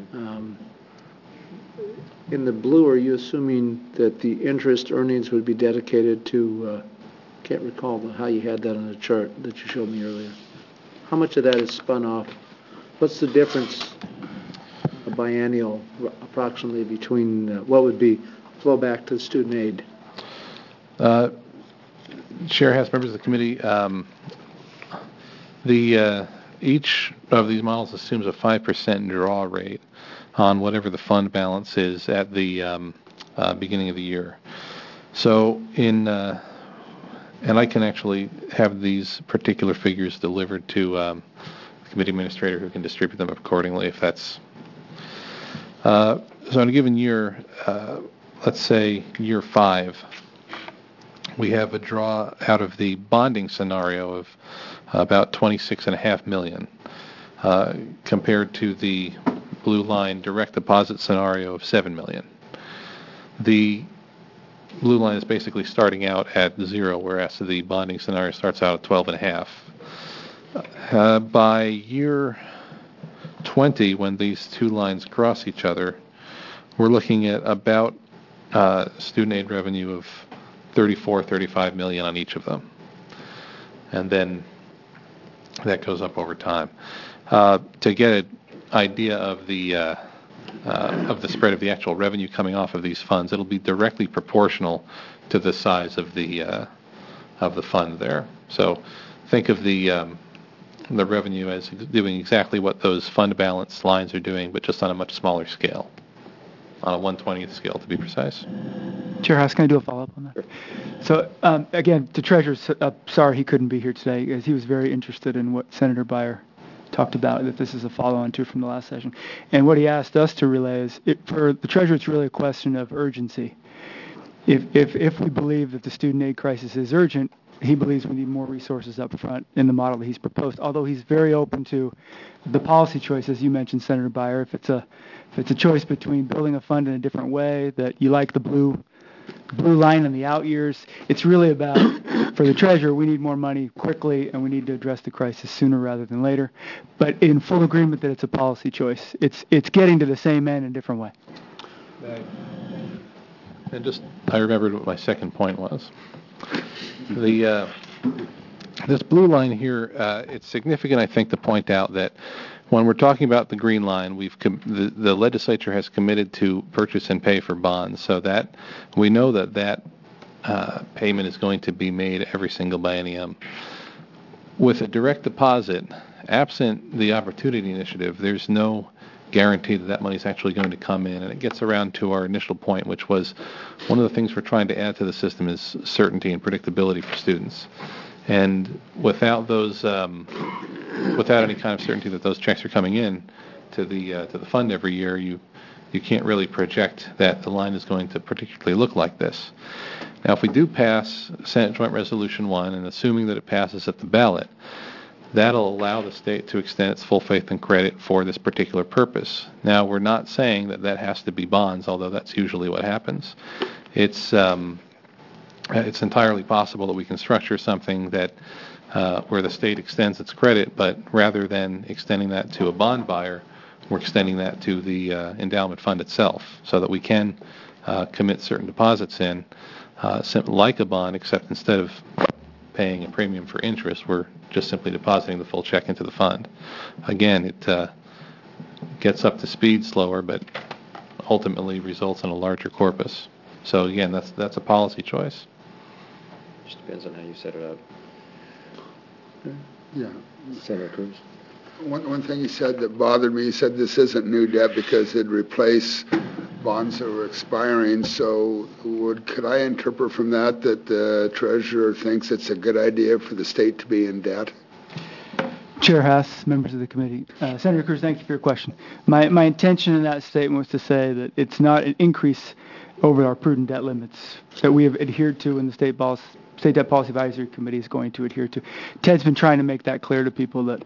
in the blue, are you assuming that the interest earnings would be dedicated to, can't recall how you had that on the chart that you showed me earlier. How much of that is spun off? What's the difference, a biennial, approximately, between what would be flow back to student aid?
Chair, House members of the committee, each of these models assumes a 5% draw rate on whatever the fund balance is at the beginning of the year. So and I can actually have these particular figures delivered to the committee administrator, who can distribute them accordingly if that's... So in a given year, let's say year 5, we have a draw out of the bonding scenario of about $26.5 million, compared to the blue line direct deposit scenario of $7 million. The blue line is basically starting out at 0, whereas the bonding scenario starts out at 12.5. By year 20, when these two lines cross each other, we're looking at about student aid revenue of $35 million on each of them. And then that goes up over time. To get an idea of the spread of the actual revenue coming off of these funds, it'll be directly proportional to the size of the fund there. So think of the revenue as doing exactly what those fund balance lines are doing, but just on a much smaller scale, on a 1/20th scale to be precise.
Chair House, can I do a follow-up on that? So, again, the Treasurer, sorry he couldn't be here today, because he was very interested in what Senator Byer talked about, that this is a follow-on to from the last session. And what he asked us to relay is, for the Treasurer, it's really a question of urgency. If we believe that the student aid crisis is urgent, he believes we need more resources up front in the model that he's proposed, although he's very open to the policy choices you mentioned, Senator Byer. If it's a choice between building a fund in a different way, that you like the blue line in the out years, it's really about, for the Treasurer, we need more money quickly, and we need to address the crisis sooner rather than later. But in full agreement that it's a policy choice. It's getting to the same end in a different way.
And I remembered what my second point was. This blue line here, it's significant, I think, to point out that when we're talking about the green line, the legislature has committed to purchase and pay for bonds, so that we know that payment is going to be made every single biennium. With a direct deposit, absent the Opportunity Initiative, there's no guarantee that money is actually going to come in, and it gets around to our initial point, which was one of the things we're trying to add to the system is certainty and predictability for students. And without those, without any kind of certainty that those checks are coming in to the fund every year, you can't really project that the line is going to particularly look like this. Now, if we do pass Senate Joint Resolution 1, and assuming that it passes at the ballot, that'll allow the state to extend its full faith and credit for this particular purpose. Now, we're not saying that has to be bonds, although that's usually what happens. It's it's entirely possible that we can structure something that where the state extends its credit, but rather than extending that to a bond buyer, we're extending that to the endowment fund itself, so that we can commit certain deposits in, like a bond, except instead of paying a premium for interest, we're just simply depositing the full check into the fund. Again, it gets up to speed slower, but ultimately results in a larger corpus. So again, that's a policy choice.
Just depends on how you set it up.
Yeah.
Senator Cruz?
One thing he said that bothered me, he said this isn't new debt because it'd replace bonds that were expiring. So could I interpret from that the treasurer thinks it's a good idea for the state to be in debt?
Chair Haas, members of the committee. Senator Cruz, thank you for your question. My intention in that statement was to say that it's not an increase over our prudent debt limits that we have adhered to, and the State Debt Policy Advisory Committee is going to adhere to. Ted's been trying to make that clear to people the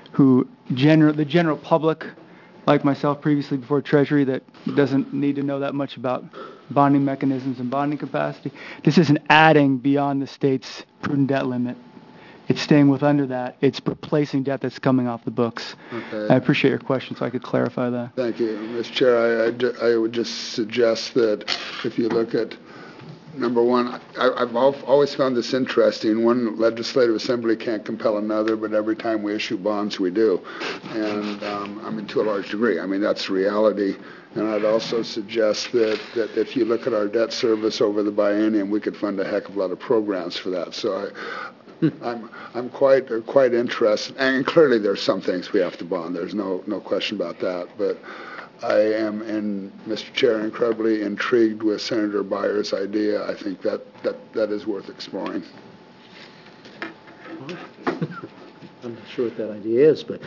general public, like myself previously before Treasury, that doesn't need to know that much about bonding mechanisms and bonding capacity. This isn't adding beyond the state's prudent debt limit. It's staying with under that. It's replacing debt that's coming off the books.
Okay.
I appreciate your question, so I could clarify that.
Thank you. Mr. Chair, I would just suggest that if you look at number one, I've always found this interesting. One legislative assembly can't compel another, but every time we issue bonds, we do. And to a large degree. I mean, that's reality. And I'd also suggest that if you look at our debt service over the biennium, we could fund a heck of a lot of programs for that. So I'm quite interested. And clearly there's some things we have to bond. There's no question about that. But I am, Mr. Chair, incredibly intrigued with Senator Byer's idea. I think that is worth exploring.
I'm not sure what that idea is, but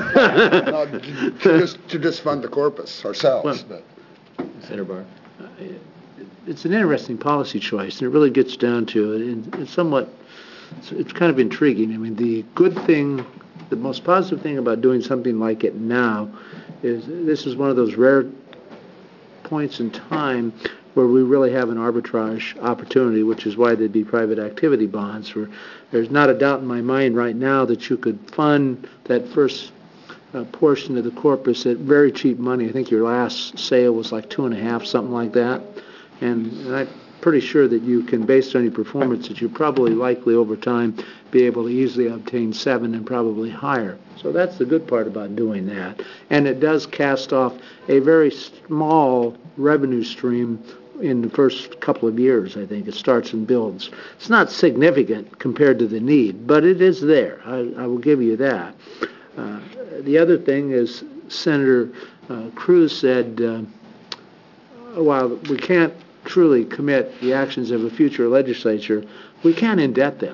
to just fund the corpus ourselves.
Well,
Senator Byer?
It's an interesting policy choice, and it really gets down to it. And it's kind of intriguing. I mean, the most positive thing about doing something like it now is this is one of those rare points in time where we really have an arbitrage opportunity, which is why there'd be private activity bonds. Where there's not a doubt in my mind right now that you could fund that first portion of the corpus at very cheap money. I think your last sale was like 2.5, something like that. And I'm pretty sure that you can, based on your performance, that you probably likely over time be able to easily obtain 7 and probably higher. So that's the good part about doing that. And it does cast off a very small revenue stream in the first couple of years, I think. It starts and builds. It's not significant compared to the need, but it is there. I will give you that. The other thing is Senator Cruz said, while we can't truly commit the actions of a future legislature, we can indebt them.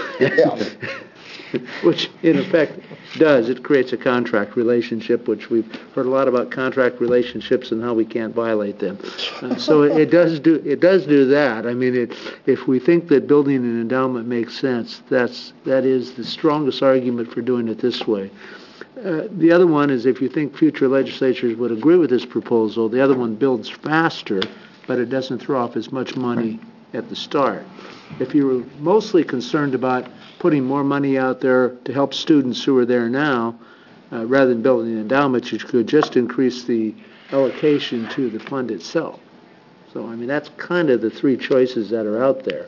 Which, in effect, does. It creates a contract relationship, which we've heard a lot about contract relationships and how we can't violate them. So it does do that. I mean, if we think that building an endowment makes sense, that is the strongest argument for doing it this way. The other one is if you think future legislatures would agree with this proposal, the other one builds faster, but it doesn't throw off as much money at the start. If you were mostly concerned about putting more money out there to help students who are there now, rather than building an endowment, you could just increase the allocation to the fund itself. So, I mean, that's kind of the three choices that are out there.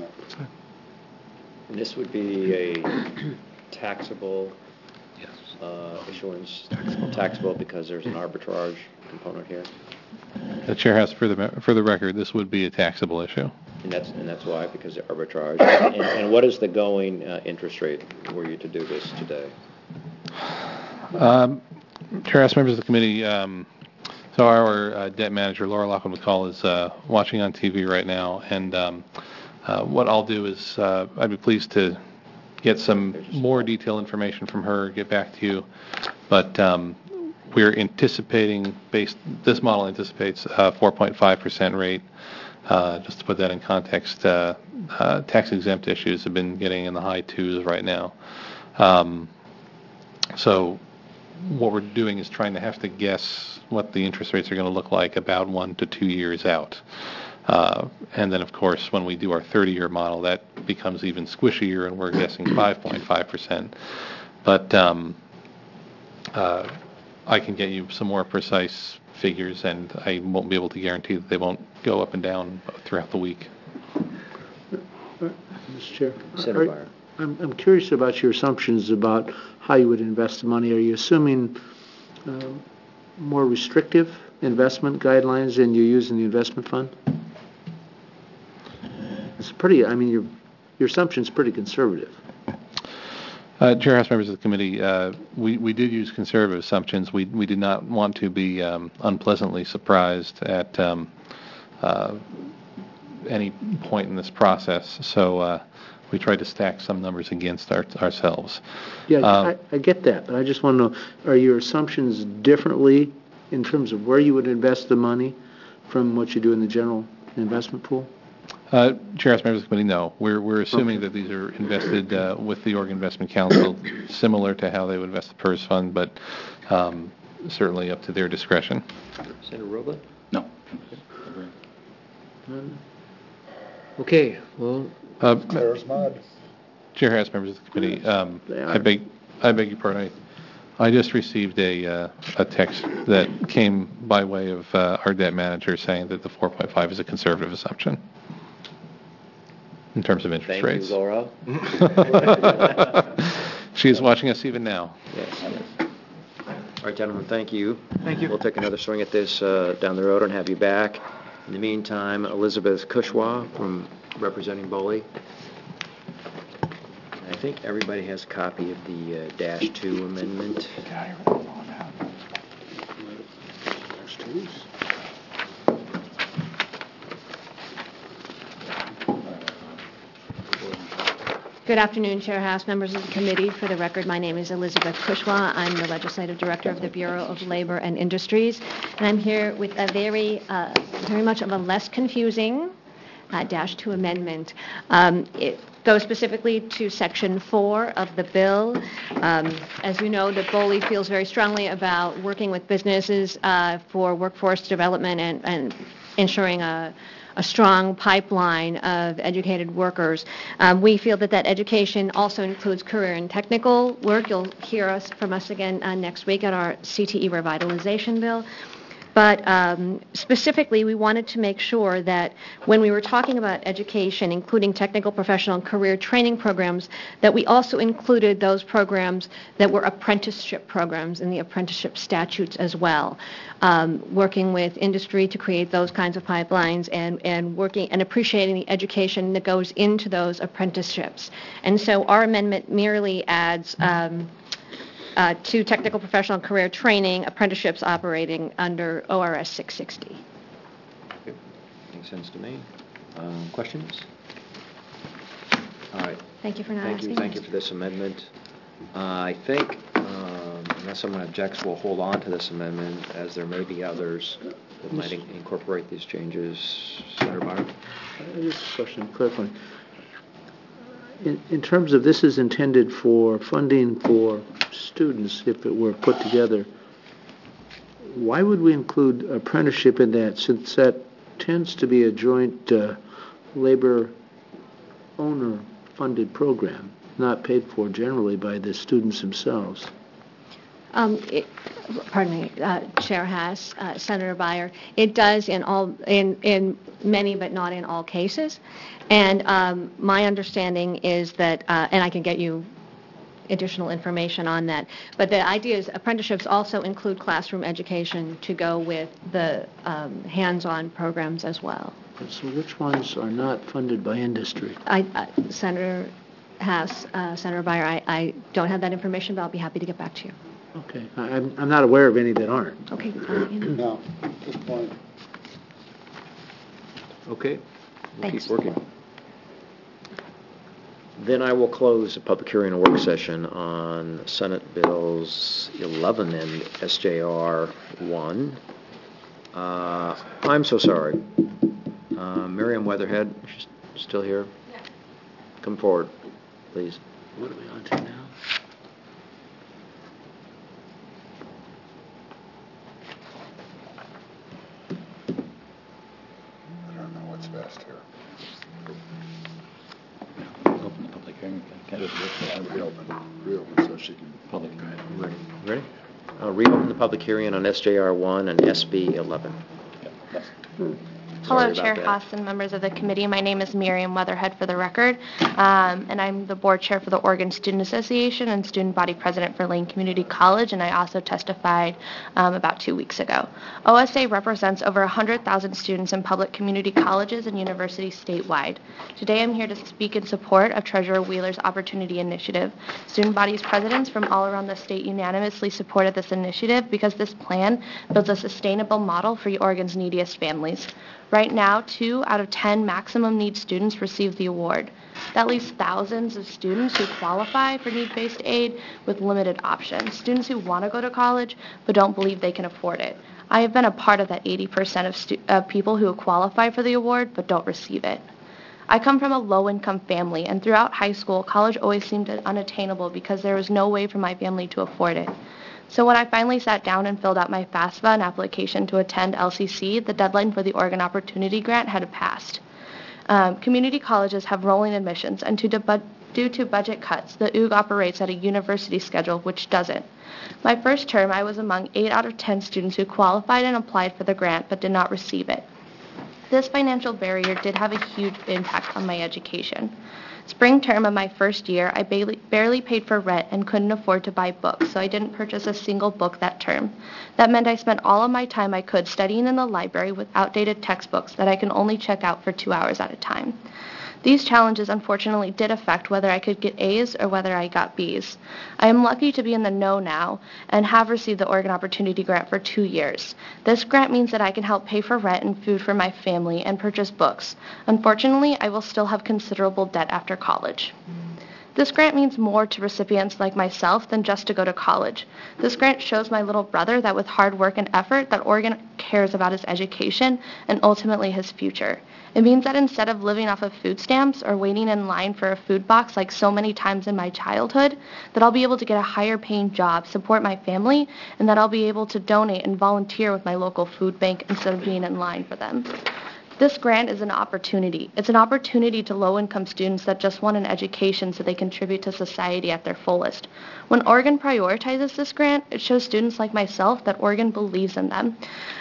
And this would be a taxable issuance, taxable because there's an arbitrage component here.
The chair has, for the record, this would be a taxable issue.
And that's why, because of arbitrage. And what is the going interest rate were you to do this today?
Chair, ask members of the committee. So our debt manager, Laura Lockwood McCall, is watching on TV right now, and what I'll do is I'd be pleased to get some more detailed information from her, get back to you. But we're anticipating, this model anticipates a 4.5% rate. Just to put that in context, tax-exempt issues have been getting in the high 2s right now. So what we're doing is trying to have to guess what the interest rates are going to look like about 1 to 2 years out. And then, of course, when we do our 30-year model, that becomes even squishier, and we're guessing 5.5%. But I can get you some more precise figures, and I won't be able to guarantee that they won't go up and down throughout the week.
Mr. Chair.
Senator Byer.
I'm curious about your assumptions about how you would invest the money. Are you assuming more restrictive investment guidelines than you use in the investment fund? It's pretty, I mean, your assumption's pretty conservative.
Chair, House members of the committee, we did use conservative assumptions. We did not want to be unpleasantly surprised at any point in this process, so we tried to stack some numbers against ourselves.
Yeah, I get that, but I just want to know, are your assumptions differently in terms of where you would invest the money from what you do in the general investment pool?
Chair, House members of the committee, no. We're assuming that these are invested with the Oregon Investment Council, similar to how they would invest the PERS fund, but certainly up to their discretion.
Senator Roblet?
No.
Okay, well,
There's mud.
Chair, House members of the committee, I beg your pardon. I just received a text that came by way of our debt manager saying that the 4.5 is a conservative assumption in terms of interest rates.
Thank you, Laura.
She is watching us even now.
Yes. All right, gentlemen, thank you.
Thank you.
We'll take another swing at this down the road and have you back. In the meantime, Elizabeth Kushwa from representing Boley. I think everybody has a copy of the -2 amendment.
Good afternoon, Chair House, members of the committee. For the record, my name is Elizabeth Kushwa. I'm the Legislative Director of the Bureau of Labor and Industries, and I'm here with a very much of a less confusing -2 amendment. It goes specifically to Section 4 of the bill. As you know, the Boley feels very strongly about working with businesses for workforce development and ensuring a strong pipeline of educated workers. We feel that education also includes career and technical work. You'll hear from us again next week at our CTE revitalization bill. But specifically, we wanted to make sure that when we were talking about education, including technical, professional, and career training programs, that we also included those programs that were apprenticeship programs in the apprenticeship statutes as well, working with industry to create those kinds of pipelines and working and appreciating the education that goes into those apprenticeships. And so our amendment merely adds to technical, professional, and career training, apprenticeships operating under ORS 660.
Okay. Makes sense to me. Questions? All right.
Thank you for not asking.
Thank you for this amendment. I think, unless someone objects, we'll hold on to this amendment, as there may be others that might incorporate these changes. Senator Byer?
Just a question, clarifying. In terms of this is intended for funding for students, if it were put together, why would we include apprenticeship in that, since that tends to be a joint labor owner funded program, not paid for generally by the students themselves?
Pardon me, Chair Haas, Senator Byer. It does in many, but not in all cases. And my understanding is that, and I can get you additional information on that, but the idea is apprenticeships also include classroom education to go with the hands-on programs as well.
So which ones are not funded by industry?
Senator Haas, Senator Byer, I don't have that information, but I'll be happy to get back to you.
Okay. I'm not aware of any that aren't.
Okay.
No, at this point.
Okay. We'll
Thanks.
keep working. Then I will close the public hearing and work session on Senate Bills 11 and SJR 1. I'm so sorry. Miriam Weatherhead, she's still here? Yeah. Come forward, please.
What are we on to now?
I don't know what Reopen so she can.
Public.
Ready? I'll reopen the public hearing on SJR 1 and SB 11.
Hello,
Sorry
Chair
about
Haas and members of the committee. My name is Miriam Weatherhead for the record, and I'm the board chair for the Oregon Student Association and student body president for Lane Community College, and I also testified about 2 weeks ago. OSA represents over 100,000 students in public community colleges and universities statewide. Today I'm here to speak in support of Treasurer Wheeler's Opportunity Initiative. Student bodies presidents from all around the state unanimously supported this initiative because this plan builds a sustainable model for Oregon's neediest families. Right now, 2 out of 10 maximum need students receive the award. That leaves thousands of students who qualify for need-based aid with limited options, students who want to go to college but don't believe they can afford it. I have been a part of that 80% of people who qualify for the award but don't receive it. I come from a low-income family, and throughout high school, college always seemed unattainable because there was no way for my family to afford it. So when I finally sat down and filled out my FAFSA and application to attend LCC, the deadline for the Oregon Opportunity Grant had passed. Community colleges have rolling admissions, and due to budget cuts, the OOG operates at a university schedule, which doesn't. My first term, I was among 8 out of 10 students who qualified and applied for the grant but did not receive it. This financial barrier did have a huge impact on my education. Spring term of my first year, I barely paid for rent and couldn't afford to buy books, so I didn't purchase a single book that term. That meant I spent all of my time I could studying in the library with outdated textbooks that I can only check out for 2 hours at a time. These challenges unfortunately did affect whether I could get A's or whether I got B's. I am lucky to be in the know now and have received the Oregon Opportunity Grant for 2 years. This grant means that I can help pay for rent and food for my family and purchase books. Unfortunately, I will still have considerable debt after college. This grant means more to recipients like myself than just to go to college. This grant shows my little brother that with hard work and effort that Oregon cares about his education and ultimately his future. It means that instead of living off of food stamps or waiting in line for a food box like so many times in my childhood, that I'll be able to get a higher paying job, support my family, and that I'll be able to donate and volunteer with my local food bank instead of being in line for them. This grant is an opportunity. It's an opportunity to low-income students that just want an education so they contribute to society at their fullest. When Oregon prioritizes this grant, it shows students like myself that Oregon believes in them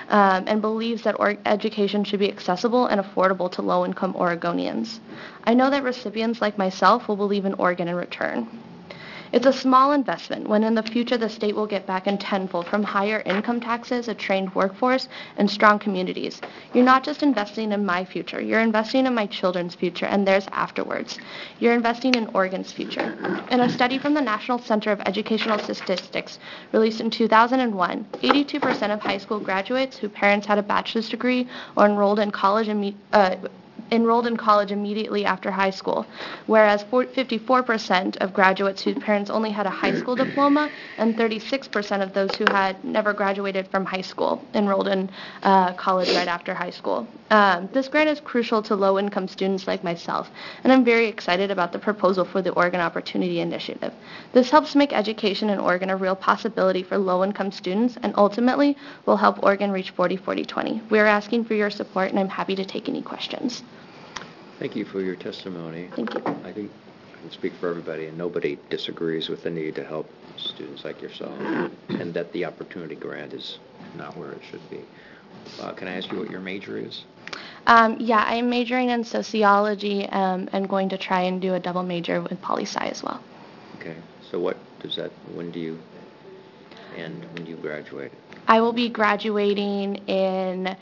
and believes that education should be accessible and affordable to low-income Oregonians. I know that recipients like myself will believe in Oregon in return. It's a small investment when in the future the state will get back in tenfold from higher income taxes, a trained workforce, and strong communities. You're not just investing in my future, you're investing in my children's future and theirs afterwards. You're investing in Oregon's future. In a study from the National Center of Educational Statistics released in 2001, 82% of high school graduates whose parents had a bachelor's degree or enrolled in college immediately after high school, whereas 54% of graduates whose parents only had a high school diploma and 36% of those who had never graduated from high school enrolled in college right after high school. This grant is crucial to low-income students like myself, and I'm very excited about the proposal for the Oregon Opportunity Initiative. This helps make education in Oregon a real possibility for low-income students and ultimately will help Oregon reach 40-40-20. We are asking for your support, and I'm happy to take any questions.
Thank you for your testimony.
Thank you.
I think I can speak for everybody, and nobody disagrees with the need to help students like yourself, and that the Opportunity Grant is not where it should be. Can I ask you what your major is?
Yeah, I'm majoring in sociology and going to try and do a double major with poli-sci as well.
Okay. So what does that, when do you end, when do you graduate?
I will be graduating in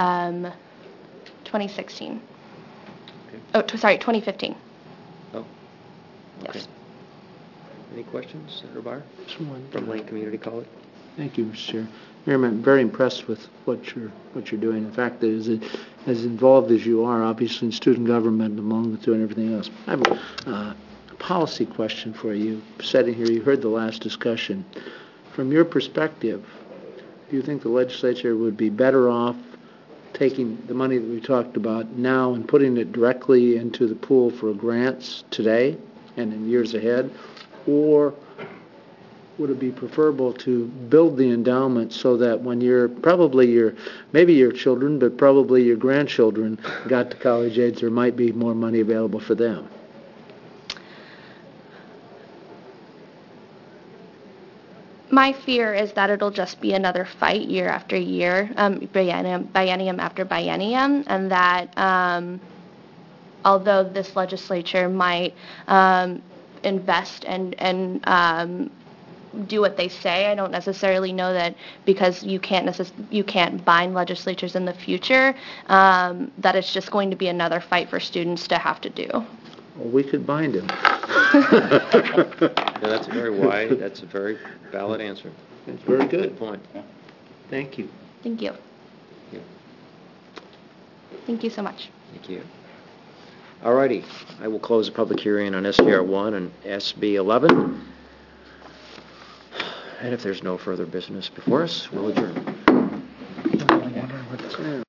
2016. Oh, sorry, 2015.
Oh, okay.
Yes.
Any questions, Senator Byer?
Just one.
From Lane Community College?
Thank you, Mr. Chair. Miriam, I'm very impressed with what you're doing. In fact, as involved as you are, obviously in student government, along with doing everything else. I have a policy question for you. Sitting here, you heard the last discussion. From your perspective, do you think the legislature would be better off taking the money that we talked about now and putting it directly into the pool for grants today and in years ahead, or would it be preferable to build the endowment so that when maybe your children, but probably your grandchildren got to college age, there might be more money available for them?
My fear is that it'll just be another fight year after year, biennium after biennium, and that although this legislature might invest and do what they say, I don't necessarily know that because you can't bind legislatures in the future, that it's just going to be another fight for students to have to do.
Well, we could bind him.
Yeah, that's a very valid answer.
That's very good.
Good point.
Thank you.
Thank you.
Yeah.
Thank you so much.
Thank you. All righty, I will close the public hearing on SBR 1 and SB 11. And if there's no further business before us, we'll adjourn.